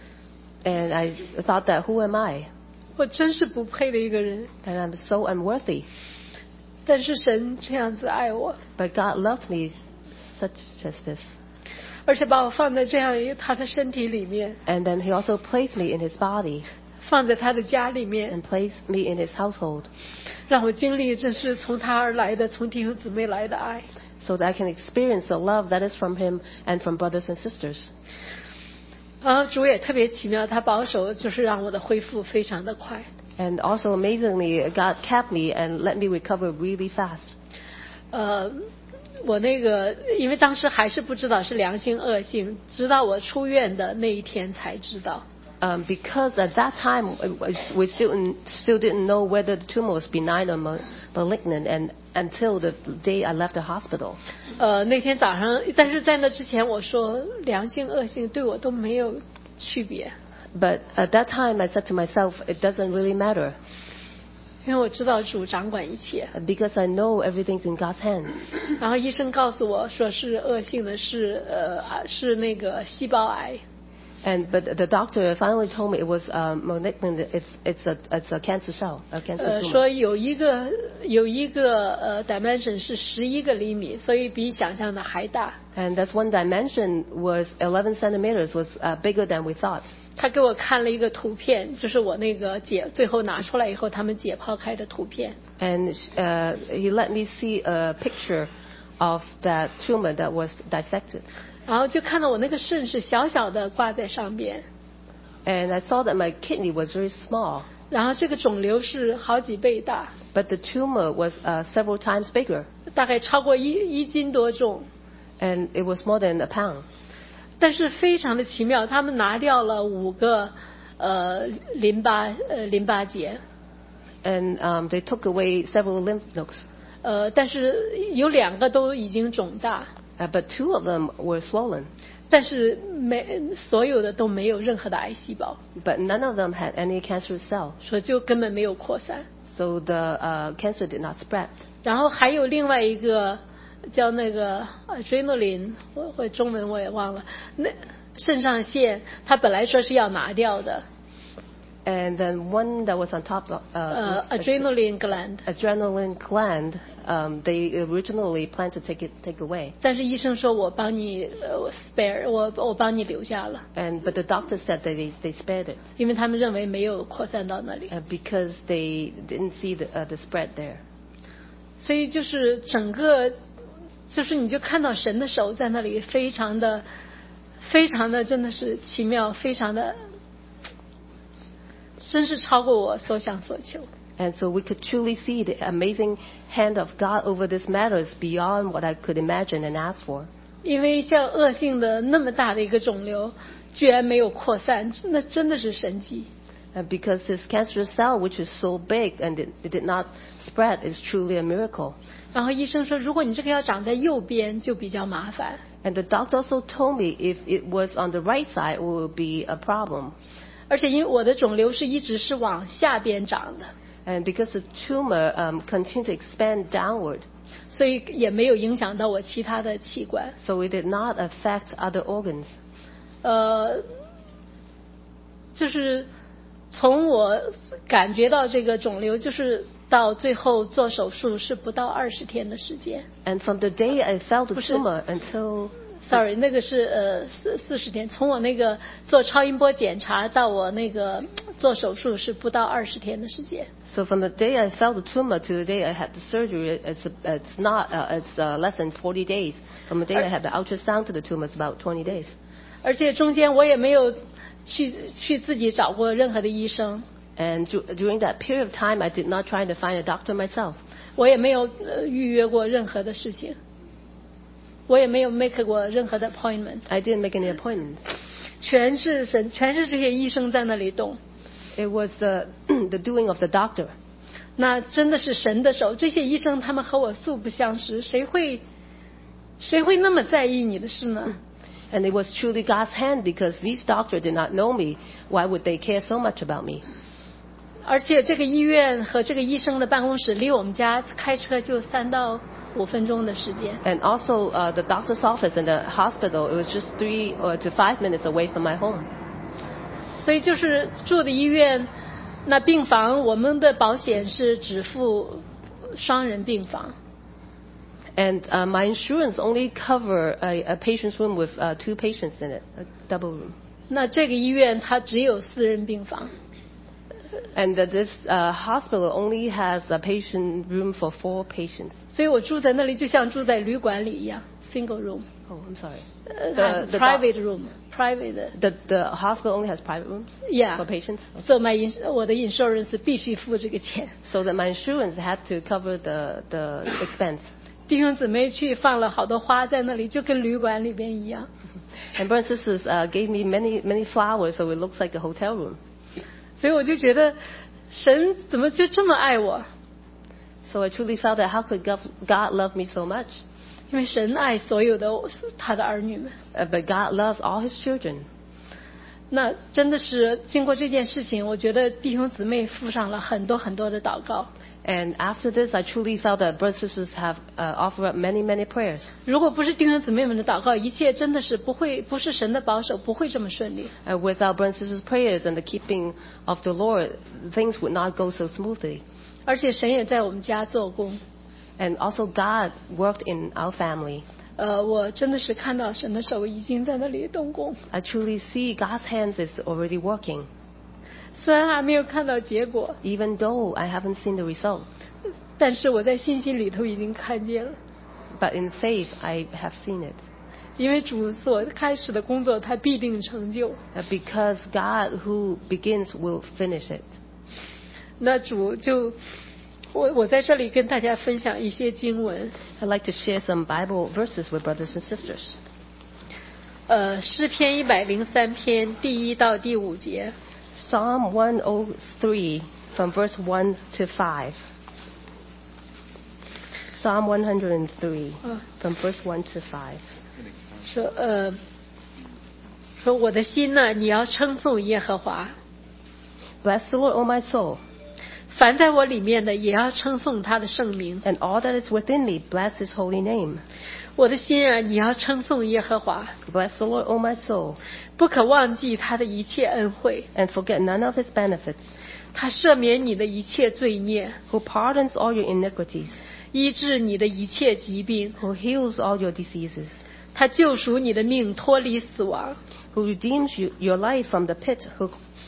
And I thought that, who am I? 我真是不配的一个人。 That I'm so unworthy. 但是神这样子爱我， But God loved me such as this. 而且把我放在这样一个他的身体里面， And then He also placed me in His body 放在他的家里面， and placed me in His household 让我经历这是从他而来的，从弟兄姊妹来的爱。 so that I can experience the love that is from Him and from brothers and sisters. 然后主也特别奇妙，他保守就是让我的恢复非常的快。 And also amazingly, God kept me and let me recover really fast. 呃，我那个因为当时还是不知道是良性恶性，直到我出院的那一天才知道。 Um, because at that time we still still didn't know whether the tumor was benign or malignant, and until the day I left the hospital. 呃，那天早上，但是在那之前我说良性恶性对我都没有区别， But at that time I said to myself, it doesn't really matter 因为我知道主掌管一切。 because I know everything's in God's hands. 然后医生告诉我说是恶性的是呃是那个细胞癌。 And but the doctor finally told me it was um, malignant. It's it's a it's a cancer cell, a cancer 呃， tumor. 说有一个有一个呃 dimension 是十一个厘米，所以比想象的还大。 And that's one dimension was eleven centimeters, was uh, bigger than we thought. 他给我看了一个图片，就是我那个解最后拿出来以后，他们解剖开的图片。 And uh, he let me see a picture of that tumor that was dissected. 然后就看到我那个肾是小小的挂在上边， And I saw that my kidney was very small, 然后这个肿瘤是好几倍大， but the tumor was uh, several times bigger, 大概超过一一斤多重。 and it was more than a pound. 但是非常的奇妙，他们拿掉了五个呃淋巴呃淋巴结， And um, they took away several lymph nodes, 呃，但是有两个都已经肿大， uh, but two of them were swollen, 但是没所有的都没有任何的癌细胞， but none of them had any cancerous cell. 说就根本没有扩散。 So the uh, cancer did not spread. 然后还有另外一个叫那个 adrenaline， 我我中文我也忘了，那肾上腺，它本来说是要拿掉的， And then one that was on top of 呃 uh, adrenaline gland， adrenaline gland, um, they originally planned to take it take away. 但是医生说我帮你呃 spare， 我我帮你留下了， And but the doctor said that they, they spared it 因为他们认为没有扩散到那里， uh, because they didn't see the, uh, the spread there. 所以就是整个就是你就看到神的手在那里，非常的非常的真的是奇妙，非常的真是超过我所想所求。 And so we could truly see the amazing hand of God over this matters beyond what I could imagine and ask for. 因为像恶性的那么大的一个肿瘤，居然没有扩散，那真的是神迹。 And because this cancerous cell, which is so big and it, it did not spread, is truly a miracle. 然后医生说，如果你这个要长在右边，就比较麻烦。 And the doctor also told me if it was on the right side, it would be a problem. 而且因为我的肿瘤是一直是往下边长的， And because the tumor um, continued to expand downward, 所以也没有影响到我其他的器官。 so it did not affect other organs. 呃，就是从我感觉到这个肿瘤，就是到最后做手术是不到二十天的时间。 And from the day I felt the 不是。 tumor until Sorry， 那个是呃四四十天，从我那个做超音波检查到我那个做手术是不到二十天的时间。 So from the day I felt the tumor to the day I had the surgery, it's a, it's not uh, it's uh, less than forty days. From the day I had the ultrasound to the tumor, it's about twenty days. 而且中间我也没有去去自己找过任何的医生， And du- during that period of time, I did not try to find a doctor myself. 我也没有呃预约过任何的事情，我也没有 make 过任何的 appointment， I didn't make any appointments. 全是神，全是这些医生在那里动。 It was the the doing of the doctor. 那真的是神的手，这些医生他们和我素不相识，谁会谁会那么在意你的事呢？ And it was truly God's hand because these doctors did not know me. Why would they care so much about me? 而且这个医院和这个医生的办公室离我们家开车就三到五分钟的时间。 And also uh, the doctor's office and the hospital, it was just three or to five minutes away from my home. 所以就是住的医院，那病房我们的保险是只付双人病房。 And uh, my insurance only cover a, a patient's room with uh, two patients in it, a double room. 那这个医院它只有四人病房。 And uh, this uh, hospital only has a patient room for four patients. 所以我住在那里就像住在旅馆里一样 ，single room。 Oh, I'm sorry. 呃 The- the private room，private。 The, the hospital only has private rooms Yeah. for patients. So my ins 我的 insurance 必须付这个钱。 So that my insurance had to cover the, the expense. 弟兄姊妹去放了好多花在那里，就跟旅馆里边一样。 And brothers and sisters uh, gave me many, many flowers, so it looks like a hotel room. 所以我就觉得，神怎么就这么爱我？ So I truly felt that how could God, God love me so much? 因为神爱所有的他的儿女们。 Uh, but God loves all His children. 那真的是经过这件事情，我觉得弟兄姊妹付上了很多很多的祷告。 And after this, I truly felt that brothers and sisters have uh, offered up many, many prayers. 如果不是弟兄姊妹们的祷告，一切真的是不会，不是神的保守，不会这么顺利。 Uh, without brothers and sisters' prayers and the keeping of the Lord, things would not go so smoothly. 而且神也在我们家做工。 And also God worked in our family. 呃，我真的是看到神的手已经在那里动工， I truly see God's hands is already working, 虽然还没有看到结果， even though I haven't seen the results. 但是我在信心里头已经看见了。 But in faith, I have seen it. 因为主所开始的工作，他必定成就。 Uh, Because God who begins will finish it. 那主就，我我在这里跟大家分享一些经文。 I'd like to share some Bible verses with brothers and sisters. 呃，诗篇一百零三篇第一到第五节。 Psalm one oh three from verse one to five. Psalm one hundred three from verse one to five. 说呃，说我的心呢，你要称颂耶和华， Bless the Lord, O my soul, 凡在我里面的也要称颂他的圣名。 and all that is within me, bless His holy name. 我的心啊，你要称颂耶和华， Bless the Lord, O my soul, 不可忘记他的一切恩惠， and forget none of His benefits, 他赦免你的一切罪孽， who pardons all your iniquities, 医治你的一切疾病， who heals all your diseases, 他救赎你的命脱离死亡， who redeems you, your life from the pit, who,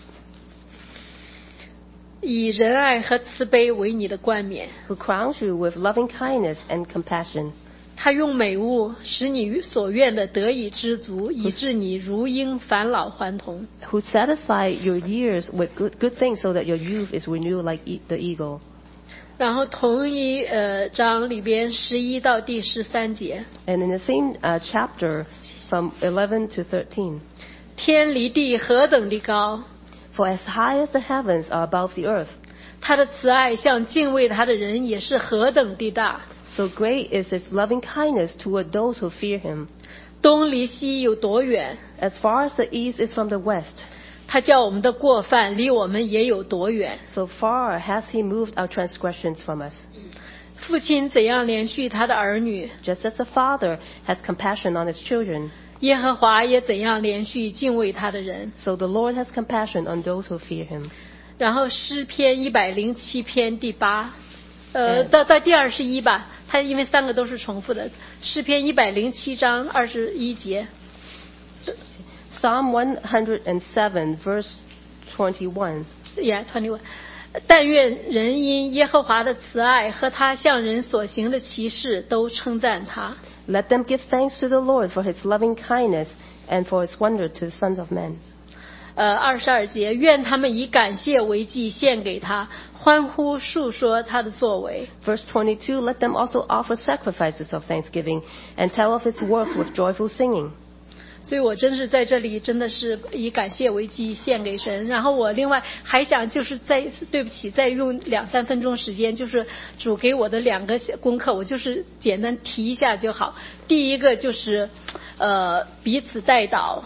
以仁爱和慈悲为你的冠冕。 who crowns you with loving kindness and compassion, 他用美物使你所愿的得以知足，以致你如鹰返老还童。 who satisfy your years with good, good things so that your youth is renewed like e- the eagle. 然后同一呃章里边十一到第十三节， And in the same uh, chapter, from eleven to thirteen, 天离地何等的高， for as high as the heavens are above the earth, 他的慈爱向敬畏他的人也是何等的大。 so great is His loving kindness toward those who fear Him. 东离西有多远， As far as the east is from the west, 他叫我们的过犯离我们也有多远。 so far has He moved our transgressions from us. 父亲怎样连续他的儿女， Just as the Father has compassion on His children, 耶和华也怎样连续敬畏他的人。 so the Lord has compassion on those who fear Him. 然后诗篇一百零七篇第八，呃， 嗯到到第二十一吧，它因为三个都是重复的。诗篇一百零七章二十一节， Psalm one hundred seven, verse twenty-one. yeah twenty one。但愿人因耶和华的慈爱和他向人所行的奇事都称赞他。 Let them give thanks to the Lord for His loving kindness and for His wonder to the sons of men. 呃，二十二节，愿他们以感谢为祭献给他，欢呼述说他的作为。 Verse twenty-two, let them also offer sacrifices of thanksgiving and tell of His works with joyful singing. 所以我真是在这里真的是以感谢为祭献给神。然后我另外还想就是再对不起再用两三分钟时间，就是主给我的两个功课，我就是简单提一下就好。第一个就是呃彼此代祷。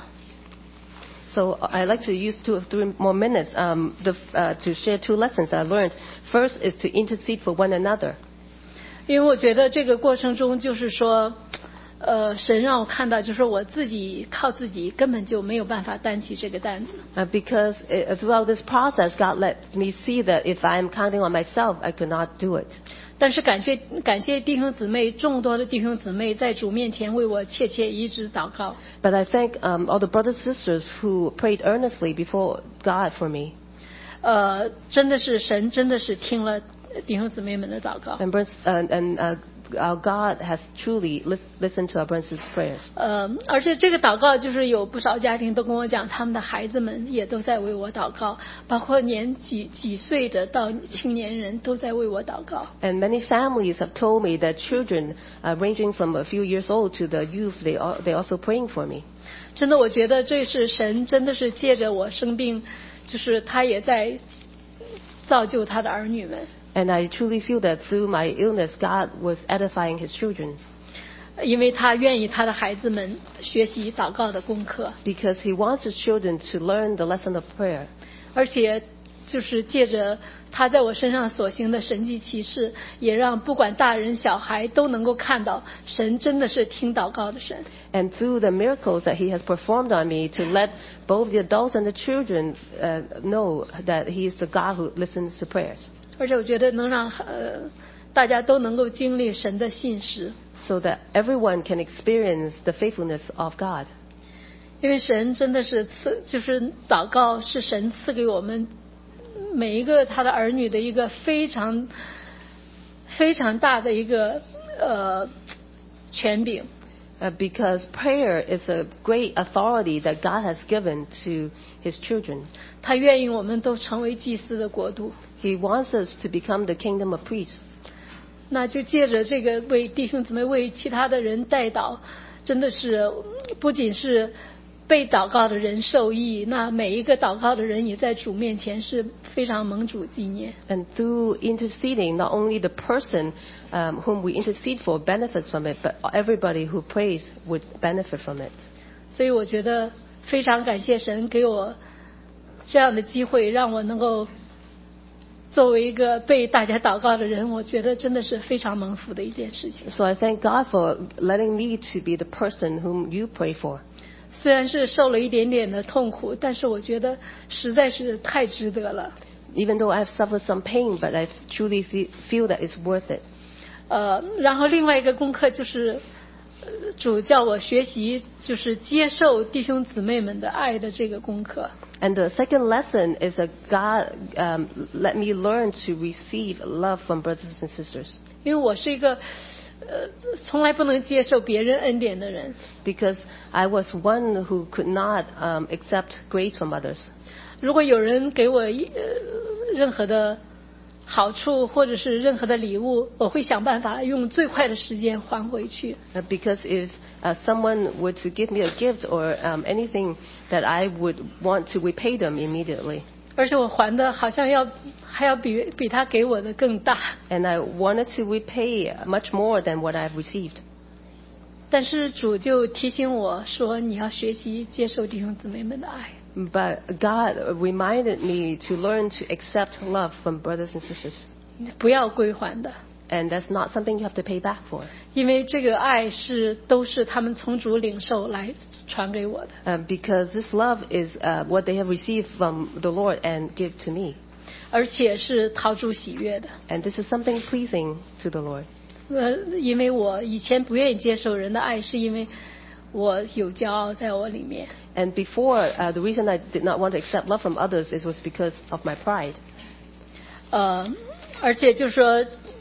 So I'd like to use two or three more minutes um, the, uh, to share two lessons I learned. First is to intercede for one another. 因为我觉得这个过程中就是说，呃，神让我看到，就是我自己靠自己根本就没有办法担起这个担子。 Uh, because uh, throughout this process, God let me see that if I'm counting on myself, I could not do it. 但是感谢感谢弟兄姊妹，众多的弟兄姊妹在主面前为我切切一直祷告。 But I thank um, all the brothers and sisters who prayed earnestly before God for me. 呃，真的是神真的是听了弟兄姊妹们的祷告。 And, uh, and uh, our God has truly listened to our brothers' prayers. 呃，而且这个祷告就是有不少家庭都跟我讲，他们的孩子们也都在为我祷告，包括年几几岁的到青年人都在为我祷告。 And many families have told me that children, uh, ranging from a few years old to the youth, they are they also praying for me. 真的，我觉得这是神真的是借着我生病，就是他也在造就他的儿女们。 And I truly feel that through my illness, God was edifying His children. 因为他愿意他的孩子们学习祷告的功课。 Because He wants His children to learn the lesson of prayer. 而且就是借着他在我身上所行的神迹奇事，也让不管大人小孩都能够看到神真的是听祷告的神。 And through the miracles that He has performed on me, to let both the adults and the children uh, know that He is the God who listens to prayers. 而且我觉得能让呃大家都能够经历神的信实。 So that everyone can experience the faithfulness of God. 因为神真的是赐，就是祷告是神赐给我们每一个他的儿女的一个非常非常大的一个呃权柄。 Uh, because prayer is a great authority that God has given to His children. 他愿意我们都成为祭司的国度。 He wants us to become the kingdom of priests. 那就借着这个为弟兄姊妹为其他的人代祷，真的是不仅是被祷告的人受益，那每一个祷告的人也在主面前是非常蒙主纪念。 And through interceding, not only the person um, whom we intercede for benefits from it, but everybody who prays would benefit from it. 所以我觉得非常感谢神给我这样的机会，让我能够作为一个被大家祷告的人，我觉得真的是非常蒙福的一件事情。 So I thank God for letting me to be the person whom you pray for. 虽然是受了一点点的痛苦，但是我觉得实在是太值得了。 Even though I've suffered some pain, but I truly feel that it's worth it. 呃，然后另外一个功课就是，主叫我学习，就是接受弟兄姊妹们的爱的这个功课。 And the second lesson is that God um, let me learn to receive love from brothers and sisters. 因为我是一个呃从来不能接受别人恩典的人。 Because I was one who could not um, accept grace from others. 如果有人给我呃任何的好处或者是任何的礼物，我会想办法用最快的时间还回去。 Uh, because if uh, someone were to give me a gift or um, anything, that I would want to repay them immediately. 而且我还的好像要还要比比他给我的更大。 And I wanted to repay much more than what I've received. 但是主就提醒我说，你要学习接受弟兄姊妹们的爱。 But God reminded me to learn to accept love from brothers and sisters. 不要归还的。 And that's not something you have to pay back for. 因为这个爱是都是他们从主领受来传给我的。 Uh, because this love is uh, what they have received from the Lord and give to me. 而且是讨主喜悦的。 And this is something pleasing to the Lord. 呃，因为我以前不愿意接受人的爱，是因为我有骄傲在我里面。 And before, uh, the reason I did not want to accept love from others is was because of my pride. 呃，而且就是说，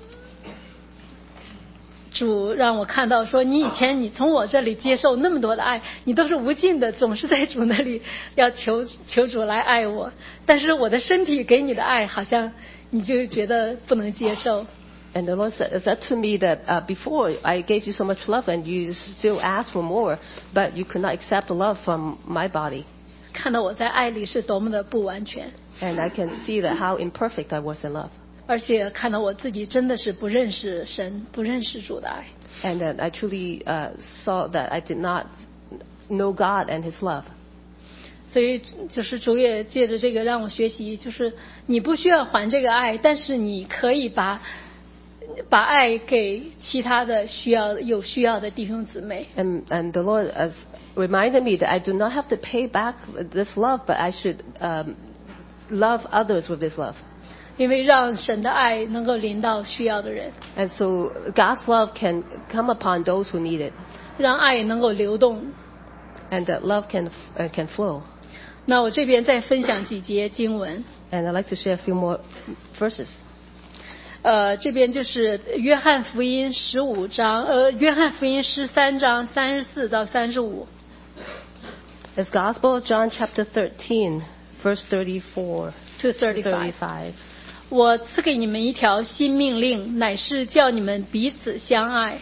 主让我看到说，你以前你从我这里接受那么多的爱，你都是无尽的，总是在主那里要求求主来爱我，但是我的身体给你的爱，好像你就觉得不能接受。 And the Lord said, said to me that uh, before I gave you so much love and you still asked for more, but you could not accept the love from my body. 看到我在爱里是多么的不完全， And I can see that how imperfect I was in love. 而且看到我自己真的是不认识神，不认识主的爱。 And that I truly uh, saw that I did not know God and His love. 所以就是主也借着这个让我学习，就是你不需要还这个爱，但是你可以把把爱给其他的需要有需要的弟兄姊妹。 And, and the Lord has reminded me that I do not have to pay back this love, but I should um, love others with this love. 因为让神的爱能够临到需要的人， And so God's love can come upon those who need it, 让爱能够流动。 and that love can uh, can flow. 那我这边再分享几节经文， And I'd like to share a few more verses. 呃，这边就是约翰福音十五章，呃，约翰福音十三章三十四到三十五。 It's Gospel of John chapter thirteen, verse thirty-four to to thirty-five thirty-five. 我赐给你们一条新命令，乃是叫你们彼此相爱。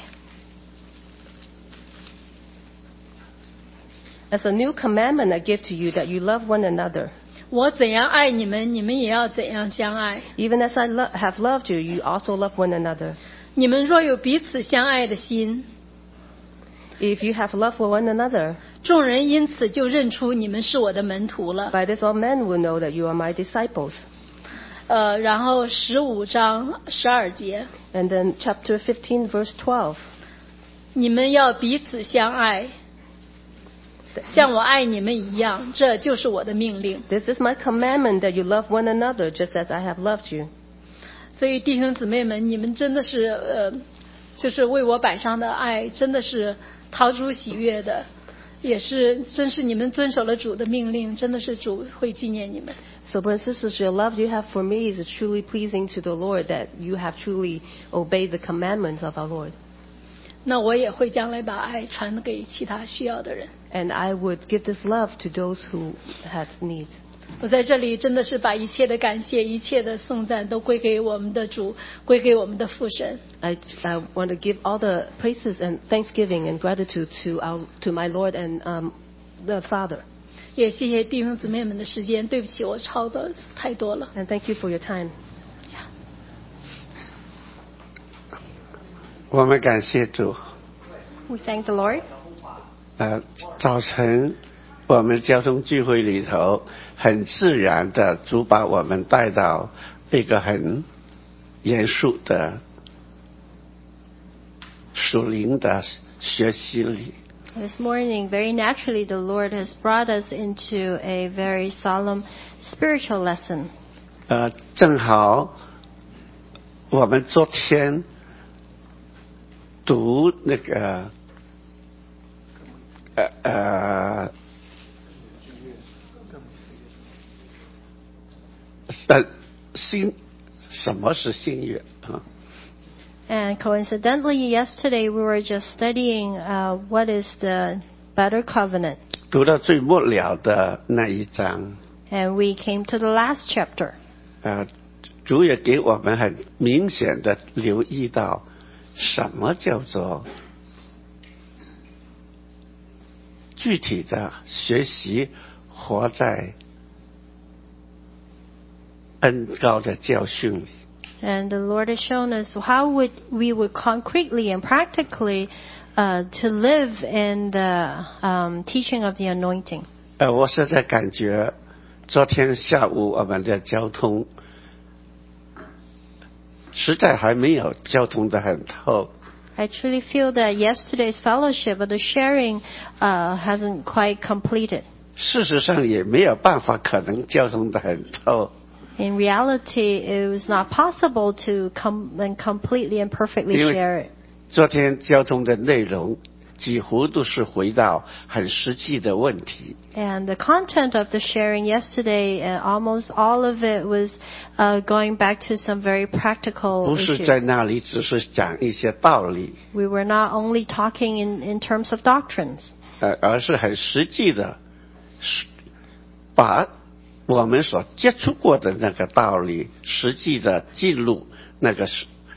As a new commandment I give to you, that you love one another. 我怎样爱你们，你们也要怎样相爱。 Even as I lo- have loved you, you also love one another. 你们若有彼此相爱的心， If you have love for one another, 众人因此就认出你们是我的门徒了。 by this all men will know that you are my disciples. 呃，然后十五章十二节， And then chapter fifteen, verse twelve. 你们要彼此相爱，像我爱你们一样，这就是我的命令。 This is my commandment, that you love one another just as I have loved you. 所以弟兄姊妹们，你们真的是呃，就是为我摆上的爱，真的是讨主喜悦的，也是真是你们遵守了主的命令，真的是主会纪念你们。 So, brothers and sisters, your love you have for me is truly pleasing to the Lord, that you have truly obeyed the commandments of our Lord. 那我也会将来把爱传给其他需要的人。 And I would give this love to those who have needs. 我在这里真的是把一切的感谢、一切的颂赞都归给我们的主，归给我们的父神。 I, I want to give all the praises and thanksgiving and gratitude to our, to my Lord and um, the Father. 也谢谢弟兄姊妹们的时间，对不起，我超的太多了。 And thank you for your time. 我们感谢主。 We thank the Lord. 呃，早晨我们交通聚会里头，很自然的主把我们带到一个很严肃的属灵的学习里。 This morning, very naturally, the Lord has brought us into a very solemn spiritual lesson. 呃，正好我们昨天读那个呃呃呃新什么是新约啊？ And coincidentally, yesterday we were just studying uh, what is the better covenant. 读到最末了的那一章， And we came to the last chapter. 呃，主也给我们很明显的留意到，什么叫做具体的学习，活在恩高的教训里。 And the Lord has shown us how would we would concretely and practically uh, to live in the um, teaching of the anointing. 呃，我实在感觉，昨天下午我们的交通实在还没有交通的很透。 I truly feel that yesterday's fellowship or the sharing uh, hasn't quite completed. 事实上也没有办法可能交通的很透。 In reality, it was not possible to come and completely and perfectly 因为 share it. 昨天交通的内容几乎都是回到很实际的问题。 And the content of the sharing yesterday, uh, almost all of it was uh, going back to some very practical 不是在 issues. 那里只是讲一些道理， We were not only talking in, in terms of doctrines, 呃，而是很实际的，是把我们所接触过的那个道理，实际的记录那个是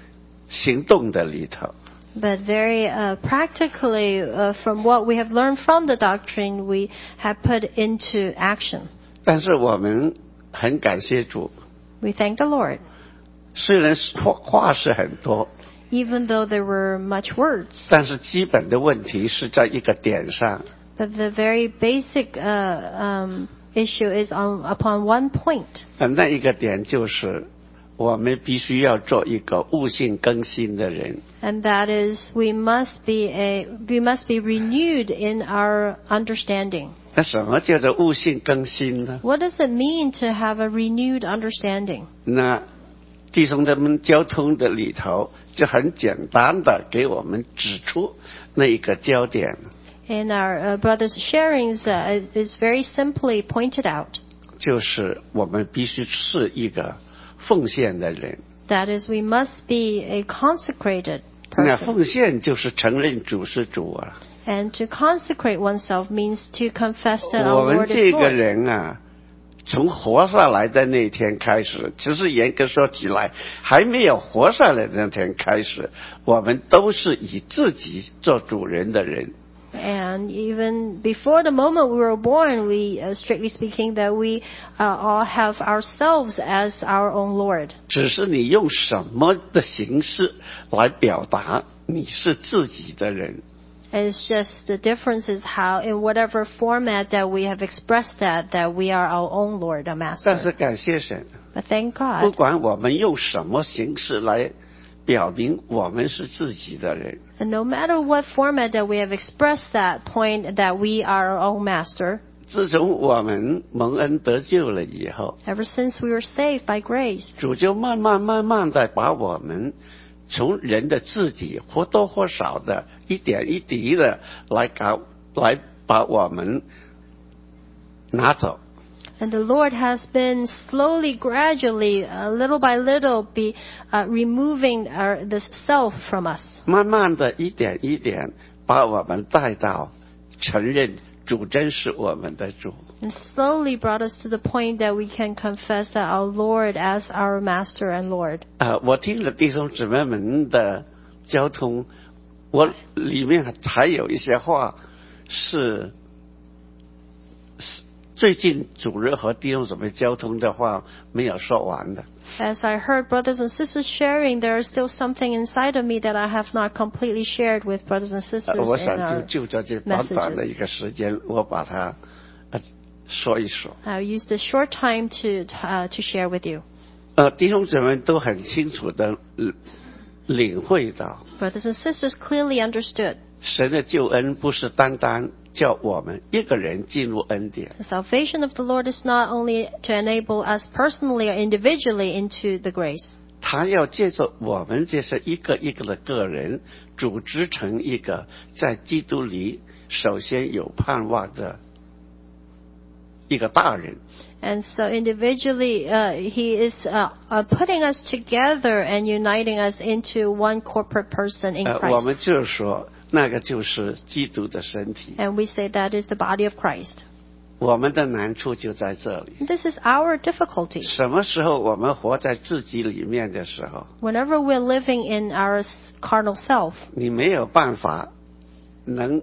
行动的里头。 But very uh, practically, uh, from what we have learned from the doctrine, we have put into action. 但是我们很感谢主， We thank the Lord. 虽然话话是很多， Even though there were much words, 但是基本的问题是在一个点上。 but the very basic uh, um, issue is on upon one point. 呃，那一个点就是我们必须要做一个悟性更新的人。 And that is, we must be a we must be renewed in our understanding. 那什么叫做悟性更新呢？ What does it mean to have a renewed understanding? 那弟兄姊妹交通的里头就很简单的给我们指出那一个焦点， In our uh, brothers' sharings, uh, is very simply pointed out. 就是我们必须是一个奉献的人。 That is, we must be a consecrated 那 person. 奉献就是承认主是主啊。 And to consecrate oneself means to confess that 我 our 们 Lord 这 is 个 Lord. 人啊，从活下来的那天开始，其实严格说起来，还没有活下来的那天开始，我们都是以自己做主人的人。 And even before the moment we were born, we, uh, strictly speaking, that we uh, all have ourselves as our own Lord. 只是你用什么的形式来表达你是自己的人。 It's just the difference is how, in whatever format that we have expressed that, that we are our own Lord, our 但是 Master. 感谢神， But thank 不 God, 管我们用什么形式来表明我们是自己的人， and no matter what format that we have expressed that point that we are our own Master, 自从我们蒙恩得救了以后， ever since we were saved by grace, 主就慢慢慢慢的把我们从人的自己或多或少的一点一滴的来搞来把我们拿走。 and the Lord has been slowly, gradually, uh, little by little, be uh, removing our, this self from us. 慢慢的一点一点把我们带到承认主真是我们的主。 And slowly brought us to the point that we can confess that our Lord as our Master and Lord. 啊，我听了弟兄姊妹们的交通，我里面还有一些话是是最近主日和弟兄姊妹交通的话没有说完的。 As I heard brothers and sisters sharing, there is still something inside of me that I have not completely shared with brothers and 呃 sisters 我 in 想 our 就就在这短短的一个时间，我把它呃说一说。 I'll use this short time to uh, to share with you. 呃，弟兄姊妹都很清楚的领会到， Brothers and sisters clearly understood 神的救恩不是单单叫我们一个人进入恩典， the salvation of the Lord is not only to enable us personally or individually into the grace. 他要借着我们这些一个一个的个人，组织成一个在基督里首先有盼望的一个大人。 And so individually, uh, He is uh, uh, putting us together and uniting us into one corporate person in 呃，我 Christ. 们就说那个就是基督的身体。 And we say that is the body of Christ. 我们的难处就在这里。 This is our difficulty. 什么时候我们活在自己里面的时候， Whenever we're living in our s- carnal self, 你没有办法能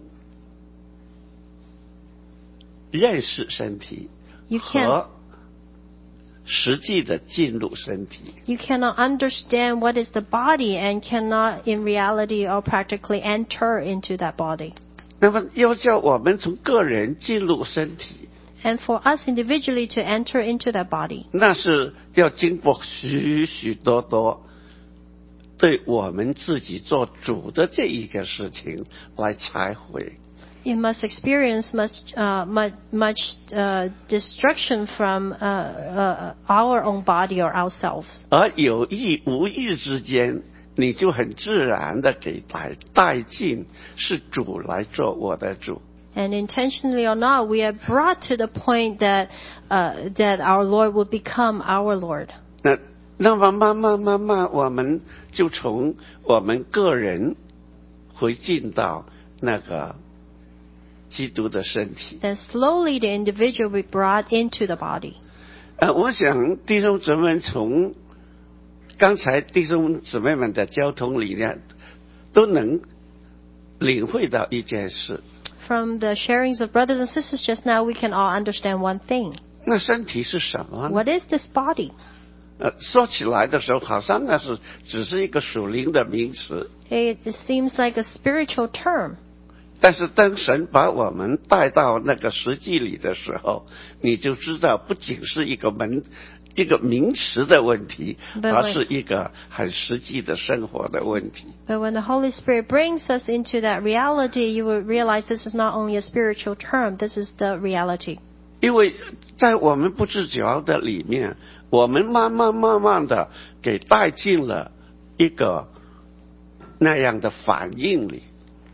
认识身体 You can't- 和实际的进入身体。 you cannot understand what is the body and cannot in reality or practically enter into that body. 那么要叫我们从个人进入身体， And for us individually to enter into that body, 那是要经过许许多多对我们自己做主的这一个事情来才会。 you must experience much, uh, much, much uh, destruction from uh, uh, our own body or ourselves. 而有意无意之间，你就很自然的给带带进，是主来做我的主。 And intentionally or not, we are brought to the point that uh, that our Lord will become our Lord. 那那么慢慢慢慢，我们就从我们个人回进到那个基督的身体。 Then slowly the individual will be brought into the body. 呃，我想弟兄姊妹从刚才弟兄姊妹们的交通理念都能领会到一件事。 From the sharings of brothers and sisters just now, we can all understand one thing. 那身体是什么呢？ What is this body? 呃，说起来的时候，好像那是只是一个属灵的名词。 It, it seems like a spiritual term. 但是当神把我们带到那个实际里的时候，你就知道，不仅是一个门。一个名词的问题，而是一个很实际的生活的问题。 But when the Holy Spirit brings us into that reality, you will realize this is not only a spiritual term, this is the reality. 因为在我们不自觉的里面，我们慢慢慢慢的给带进了一个那样的反应里。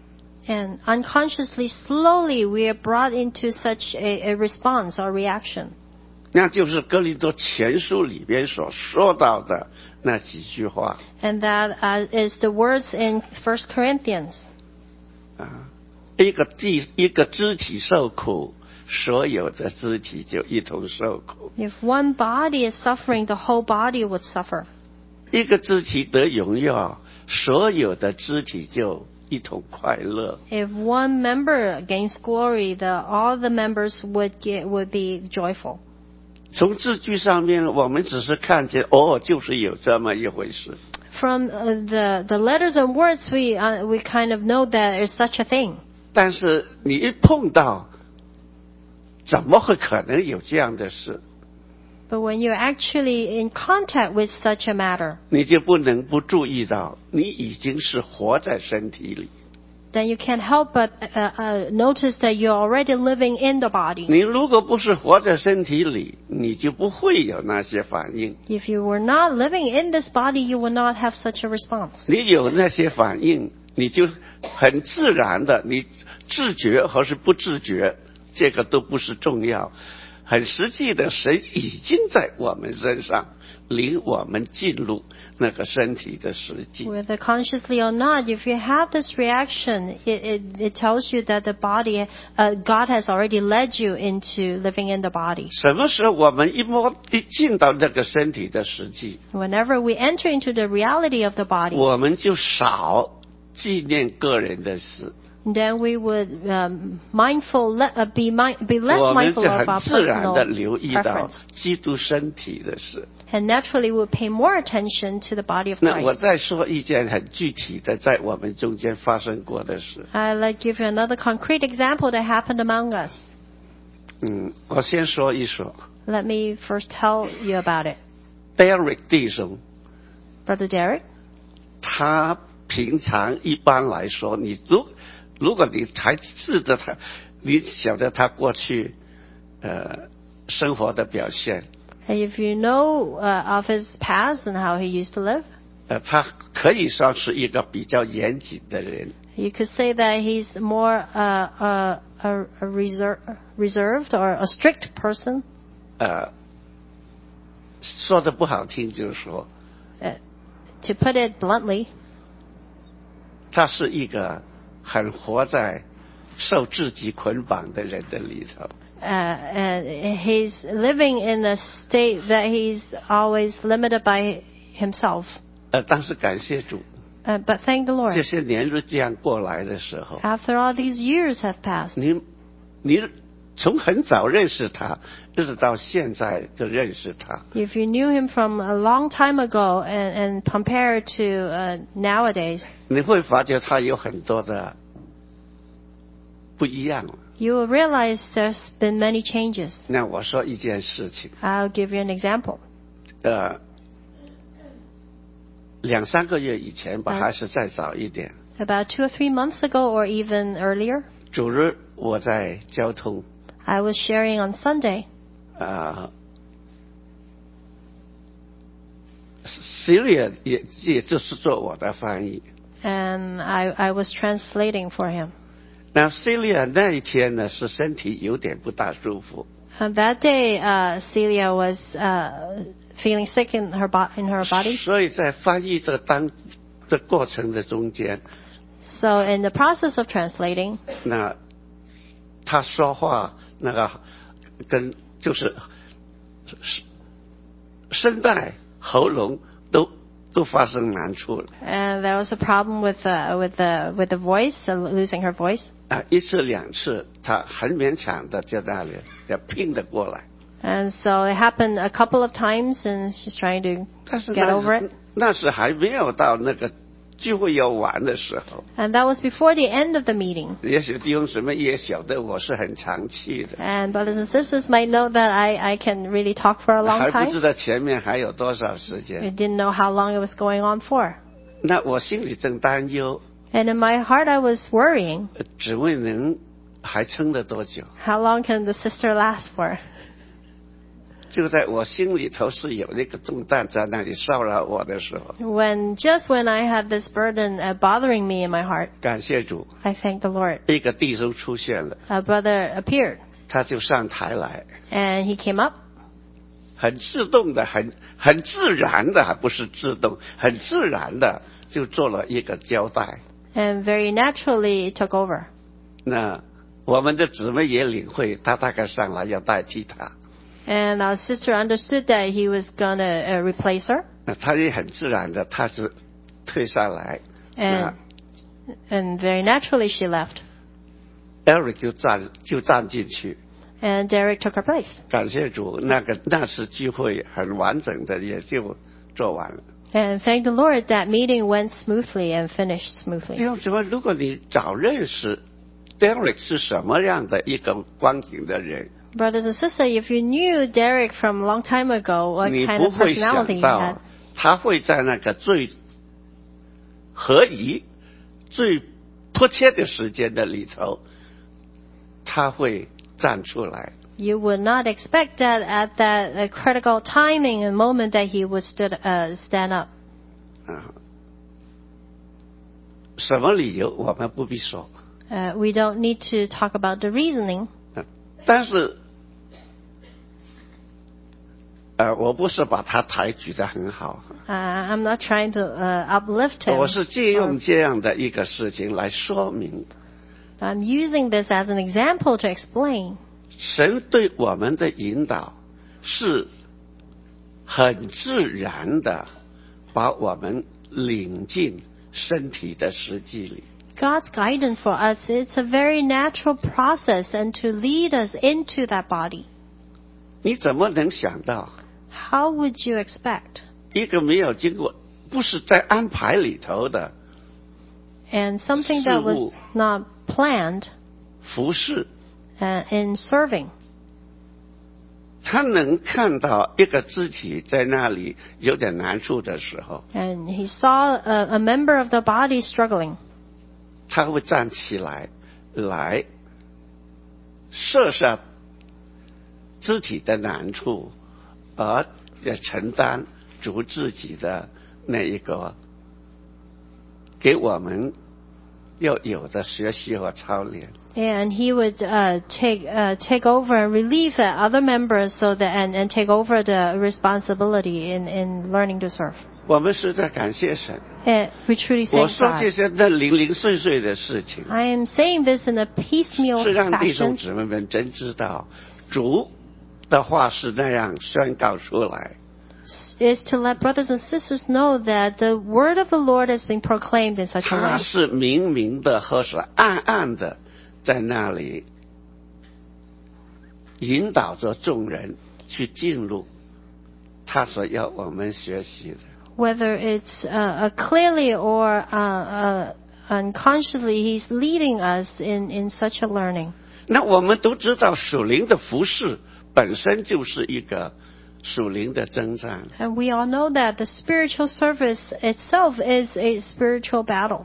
And unconsciously, slowly, we are brought into such a, a response or reaction. 那就是哥林多前书里边所说到的那几句话。 And that uh, is the words in First Corinthians. 啊，一个地一个肢体受苦，所有的肢体就一同受苦。 If one body is suffering, the whole body would suffer. 一个肢体得荣耀，所有的肢体就一同快乐。 If one member gains glory, the all the members would get would be joyful. 从字句上面，我们只是看见哦，就是有这么一回事。 From uh, the the letters and words, we uh, we kind of know that there's such a thing. 但是你一碰到，怎么会可能有这样的事？ But when you're actually in contact with such a matter, 你就不能不注意到，你已经是活在身体里。 then you can't help but uh, uh, notice that you're already living in the body. 你如果不是活在身体里，你就不会有那些反应。 If you were not living in this body, you would not have such a response. 你有那些反应，你就很自然的，你自觉还是不自觉，这个都不是重要。很实际的，神已经在我们身上领我们进入那个身体的实际。 Whether consciously or not, if you have this reaction, it, it, it tells you that the body, uh, God has already led you into living in the body. 什么时候我们一摸一进到那个身体的实际， Whenever we enter into the reality of the body, 我们就少纪念个人的事。 then we would um, mindful le- uh, be mi- be less 我们 mindful 就 of 很 our 自然的 personal 留意到 preference, 基督身体的事。 and naturally we'll pay more attention to the body of 那我 Christ. 再说一件很具体的在我们中间发生过的事。 I'd like to give you another concrete example that happened among us. 嗯，我先说一说 Let me first tell you about it. Derek 弟兄， Brother Derek, 他平常一般来说，你如如果你还记得他，你晓得他过去呃生活的表现， and if you know uh, of his past and how he used to live, 呃，他可以说是一个比较严谨的人。 you could say that he's more uh, uh, a, a reser- reserved or a strict person. 呃，说的不好听就是说， Uh, to put it bluntly, 他是一个很活在受自己捆绑的人的里头。 uh, and he's living in a state that he's always limited by himself. 呃，但是感谢主， Uh, but thank the 这 Lord. 些年日这样过来的时候， After all these years have passed, 你你从很早认识他，一直到现在的认识他， if you knew him from a long time ago and, and compare it to uh, nowadays, 你会发觉他有很多的不一样。 you will realize there's been many changes. 那我说一件事情， I'll give you an example. 呃，两三个月以前吧， 嗯还是再早一点， About two or three months ago or even earlier, 主日我在交通 I was sharing on Sunday. 啊。Celia 也也就是做我的翻译。 And I, I was translating for him. 那 Celia 那一天呢是身体有点不大舒服， And that day, uh, Celia was uh, feeling sick in her, bo- in her body. 所以在翻译这当的过程的中间， So in the process of translating, 那他说话那个跟就是声声带喉咙都都发生难处了。 And there was a problem with uh, with the with the voice, uh, losing her voice. 啊，一次两次，他很勉强的在那里要拼得过来。 And so it happened a couple of times, and she's trying to 但是 get 那 over it. 那是还没有到那个聚会要完的时候。 And that was before the end of the meeting. 也许弟兄姊妹也晓得我是很长气的， And brothers and sisters might know that I, I can really talk for a long 还不知 time. 道前面还有多少时 I 间。 didn't know how long it was going on for. 那我心里正担忧， And in my heart, I was worrying, 呃姊妹能还撑得多久？ how long can the sister last for? 就在我心里头是有那个重担在那里骚扰我的时候， When just when I had this burden uh, bothering me in my heart, 感谢主， I thank the Lord. 一个弟兄出现了， A brother appeared, 他就上台来， and he came up, 很自动的，很很自然的，还不是自动，很自然的就做了一个交代。 and very naturally took over. 那我们的姊妹也领会，他大概上来要代替他， And our sister understood that he was gonna uh, replace her, 那他也很自然的，他是退下来， and and very naturally she left, 那 Eric 就站就站进去。 and Derek took her place. 感谢主，那个那次聚会很完整的，也就做完了。 And thank the Lord that meeting went smoothly and finished 弟 smoothly. 兄姊妹，如果你早认识 Derek 是什么样的一个光景的人， Brothers and sisters, if you knew Derek from a long time ago, what 你 kind 不 of 会想 personality he had, 到他会在那个最合宜、最迫切的时间的里头，他会站出来。 you would not expect that at that uh, critical timing and moment that he would stood, uh, stand up. 啊，什么理由我们不必说， Uh, we don't need to talk about the reasoning, 啊但是，呃，我不是把他抬举得很好， uh, I'm not trying to uh, uplift him. 我是借用这样的一个事情来说明， I'm using this as an example to explain 神对我们的引导是很自然的，把我们领进身体的实际里。 God's guidance for us. It's a very natural process and to lead us into that body. 你怎么能想到 How would you expect? 一个没有经过，不是在安排里头的 And something that was 事物。 not planned 服侍， uh, in serving. 他能看到一个肢体在那里有点难处的时候， And he saw a, a member of the body struggling. 他会站起来，来设下肢体的难处，而也承担主自己的那一个给我们要有的学习和操练。 And he would uh, take uh, take over and relieve the other members so that and, and take over the responsibility in, in learning to serve. 我们实在感谢神。 And we truly 我 thank 说这 God. 些那零零碎碎的事情， I am saying this in a piecemeal 是让弟兄 fashion 姊妹们真知道，主的话是那样宣告出来。 is to let brothers and sisters know that the word of the Lord has been proclaimed in such a 他 way. 是明明的和是暗暗的在那里引导着众人去进入他所要我们学习的。 Whether it's uh, uh, clearly or uh, uh, unconsciously, He's leading us in, in such a learning. 那我们都知道属灵的服事本身就是一个属灵的征战。 And we all know that the spiritual service itself is a spiritual battle.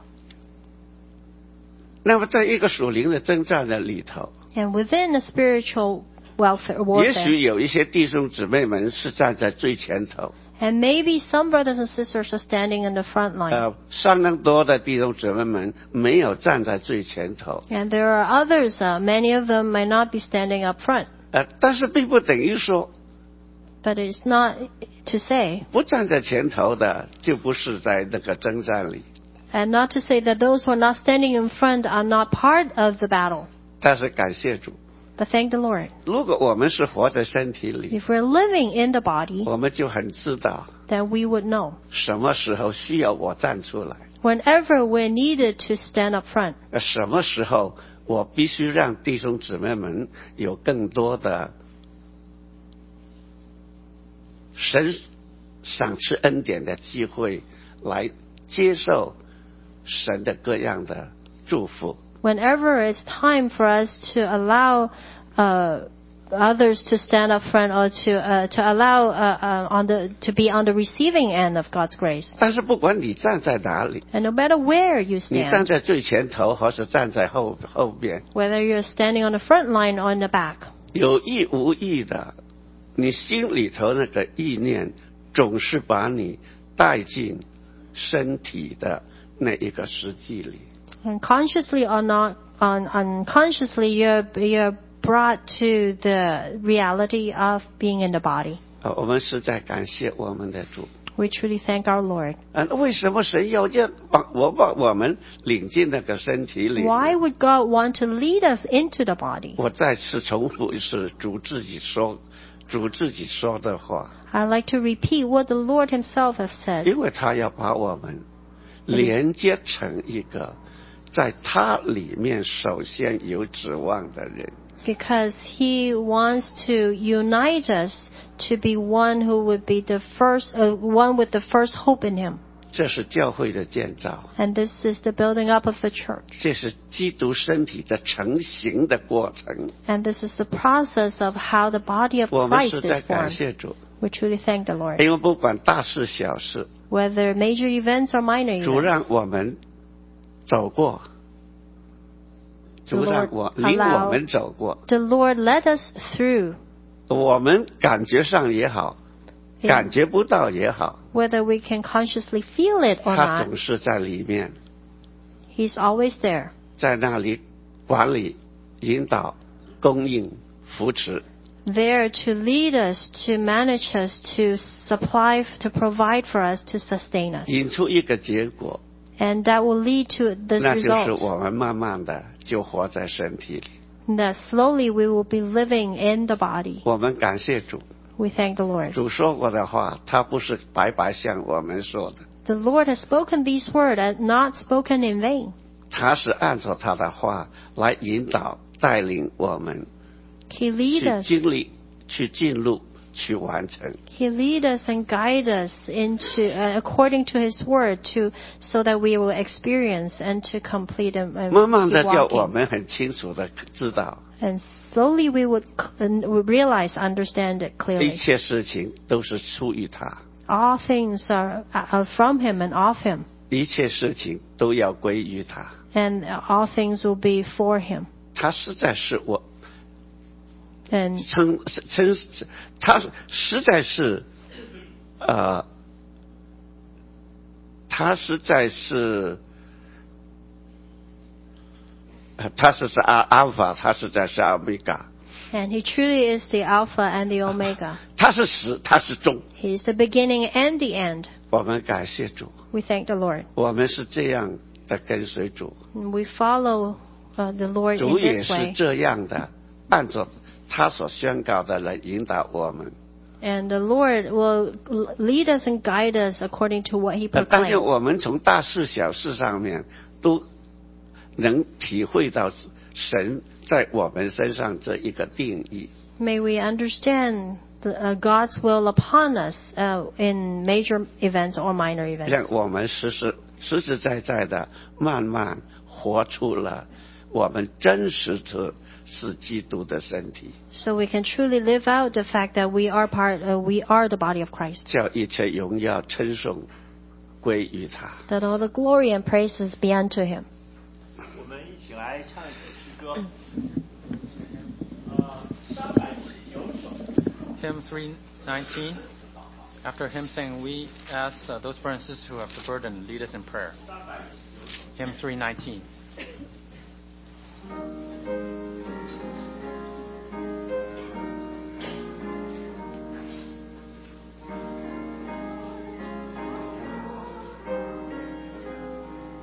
那么在一个属灵的征战的里头， And within a spiritual welfare, 也许 warfare, 有一些弟兄姊妹们是站在最前头， and maybe some brothers and sisters are standing in the front line. 呃，相当多的弟兄姊妹们没有站在最前头， And there are others, uh, many of them might not be standing up front. 呃，但是并不等于说 But it's not to say, 不站在前头的就不是在那个征战里。 and not to say that those who are not standing in front are not part of the battle. 但是感谢主， But thank the Lord. 如果我们是活在身体里， If we're living in the body, 我们就很知道 then we would know 什么时候需要我站出来， whenever we're needed to stand up front, 什么时候我必须让弟兄姊妹们有更多的神赏赐恩典的机会来接受神的各样的祝福。 whenever it's time for us to allow uh, others to stand up front or to uh, to allow uh, uh, on the to be on the receiving end of God's grace. 但是不管你站在哪里， And no matter where you 你站 stand, 在最前头或是站在后后边， whether you're standing on the front line or in the back, 有意无意的，你心里头那个意念总是把你带进身体的那一个实际里。 and consciously or not, un- unconsciously, you're you're brought to the reality of being in the body. 呃我们实在感谢我们的主。 We truly thank our Lord. 啊，为什么神要这把我把我们领进那个身体里？ Why would God want to lead us into the body? 我再次重复是主自己说，主自己说的话， I'd like to repeat what the Lord Himself has said. 因为他要把我们连接成一个在他里面首先有指望的人。 Because He wants to unite us to be one who would be the first, uh, one with the first hope in Him. 这是教会的建造， And this is the building up of the church. 这是基督身体的成型的过程。 And this is the process of how the body of 我们 Christ 实在 is 感 formed. 谢主， We truly thank the Lord. 因为不管大事小事， Whether major events or minor 主 events, 让我们走过，主让我 The Lord 领 allow- 我们走过， the Lord led us through, 我们感觉上也好， Yeah. 感觉不到也好， whether we can consciously feel it or 他 not. 总是在里面， He's always there, 在那里管理、引导、供应、扶持。 there to lead us, to manage us, to supply, to provide for us, to sustain us. 引出一个结果， And that will lead to this 那就是 result. 我们慢慢的就活在身体里。 That slowly we will be living in the body. 我们感谢主， We thank the Lord. 主说过的话，他不是白白向我们说的， The Lord has spoken these words, and not spoken in vain. 他是按照他的话来引导、带领我们 He lead 去 us. 经历、去进入、去完成。 He lead us and guide us into uh, according to His word, to so that we will experience and to complete and, and 慢慢的 keep 叫我 walking. 们很清楚的知道， And slowly we would c- and we realize, understand it 一 clearly. 切事情都是出于他， All things are, are from Him and of Him, 一切事情都要归于他。 and all things will be for Him. 他实在是我 And 称称，他实在是，呃，他实在是，呃他是是阿阿尔法，他实在是阿米伽， and He truly is the Alpha and the Omega. 他是始，他是终。 He is the beginning and the end. 我们感谢主， We thank the Lord. 我们是这样的跟随主， And we follow uh, the Lord 主 in 也 this 是 way. 这样的，按照他所宣告的来引导我们。 And the Lord will l- lead us and guide us according to what He 呃但愿 proclaimed. 我们从大事小事上面都能体会到神在我们身上这一个定义。 May we understand the, uh, God's will upon us uh, in major events or minor 让 events. 我们实实实实在在的慢慢活出了我们真实的是基督的身体， So we can truly live out the fact that we are part, uh, we are the body of Christ. 叫一切荣耀称颂归于他。 That all the glory and praises be unto Him. 我们一起来唱一首诗歌，呃，三百十九首。 Hymn three nineteen. After hymn saying, we ask uh, those brothers and sisters who have the burden lead us in prayer. Hymn three nineteen.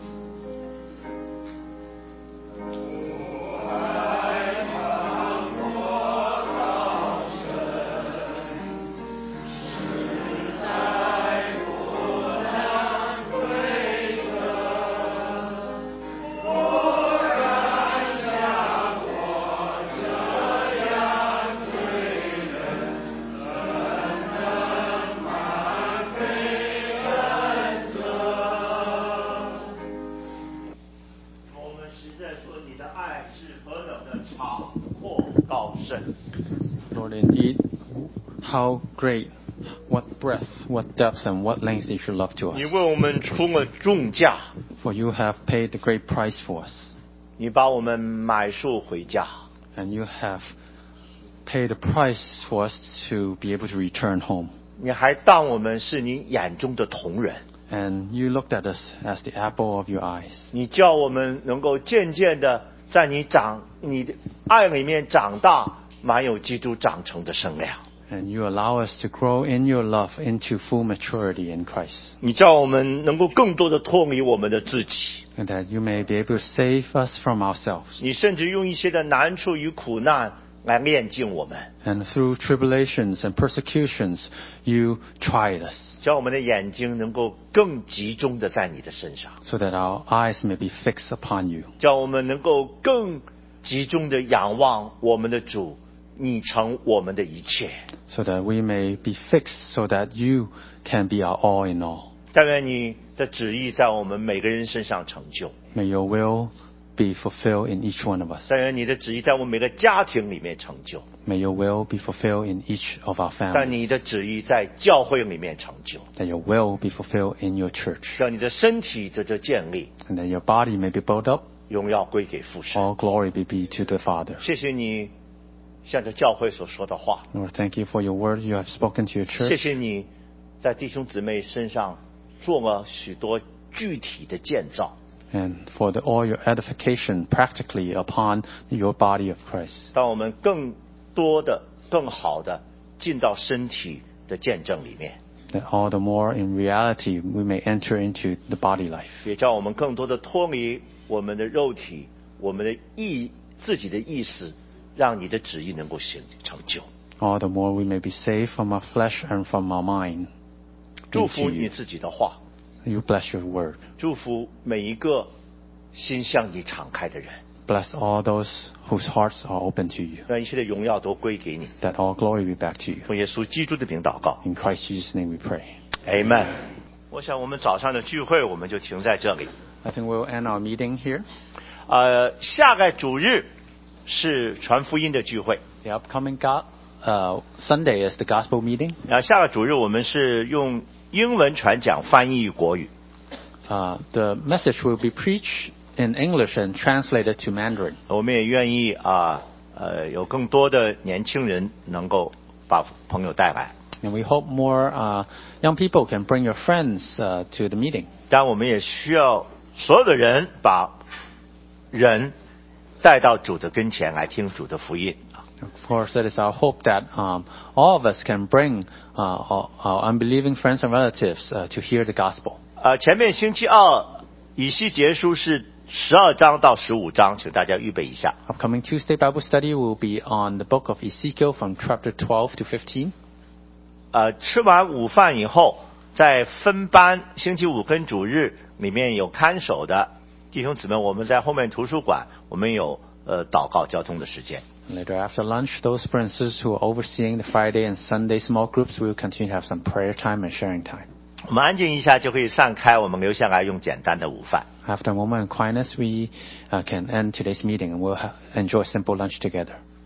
I 在说你的爱是何等的长阔高深。 Lord, indeed, how great, what breadth, what depth, and what length is your love to 你 us. 为我们出了重价， For you have paid the great price for us, 你把我们买赎回家。 and you have paid the price for us to be able to return home. 你还当我们是你眼中的瞳人， And you looked at us as the apple of your eyes. 你叫我们能够渐渐的在你长你的爱里面长大，满有基督长成的身量。 And you allow us to grow in your love into full maturity in Christ. 你叫我们能够更多的脱离我们的自己， And that you may be able to save us from ourselves. 你甚至用一些的难处与苦难来炼净我们， And through tribulations and persecutions, you tried us, 叫我们的眼睛能够更集中的在你的身上， so that our eyes may be fixed upon you. 叫我们能够更集中的仰望我们的主，你成我们的一切。 So that we may be fixed, so that you can be our all in all. 但愿你的旨意在我们每个人身上成就， May your will be fulfilled in each one of us. 但愿你的旨意在我们每个家庭里面成就， May your will be fulfilled in each of our 但 families. 你的旨意在教会里面成就， That your will be fulfilled in your church. 让你的身体得着建立， And that your body may be built up. 荣耀归给父神。 All glory be, be to the Father. 谢谢你向着教会所说的话， Lord, thank you for your word you have spoken to your 谢 church. 谢你在弟兄姊妹身上做了许多具体的建造， And for the, all your edification practically upon your body of Christ. 让我们更多的、更好的进到身体的见证里面， That all the more in reality we may enter into the body life. 也叫我们更多的脱离我们的肉体、我们的意自己的意识，让你的旨意能够行成就。 All the more we may be saved from our flesh and from our mind. 祝福 into 你 you. 自己的话， You bless your word. 祝福每一个心向你敞开的人， Bless all those whose hearts are open to you. 让一切的荣耀都归给你。 That all glory be back to you. 奉耶稣基督的名祷告 In Christ Jesus' name we pray. ，Amen。我想我们早上的聚会我们就停在这里。 I think we'll end our meeting here. 呃，下个主日是传福音的聚会， The upcoming go- uh, Sunday is the gospel meeting. 然后下个主日我们是用英文传讲，翻译国语。 Uh, the message will be preached in English and translated to Mandarin. 我们也愿意啊，呃，有更多的年轻人能够把朋友带来。 And we hope more uh, young people can bring your friends uh, to the meeting. 但我们也需要所有的人把人带到主的跟前来听主的福音。 Of course, it is our hope that um, all of us can bring uh, our, our unbelieving friends and relatives uh, to hear the gospel. 呃，前面星期二以西结书是十二章到十五章，请大家预备一下。 Upcoming Tuesday Bible study will be on the book of Ezekiel from chapter twelve to fifteen. 呃，吃完午饭以后，在分班，星期五跟主日里面有看守的弟兄姊妹，我们在后面图书馆，我们有呃祷告交通的时间。 Later after lunch, those princes who are overseeing the Friday and Sunday small groups will continue to have some prayer time and sharing time. 我们安静一下就可以散开，我们留下来用简单的午饭。 After a moment of quietness, we uh, can end today's meeting and we'll ha- enjoy simple lunch together.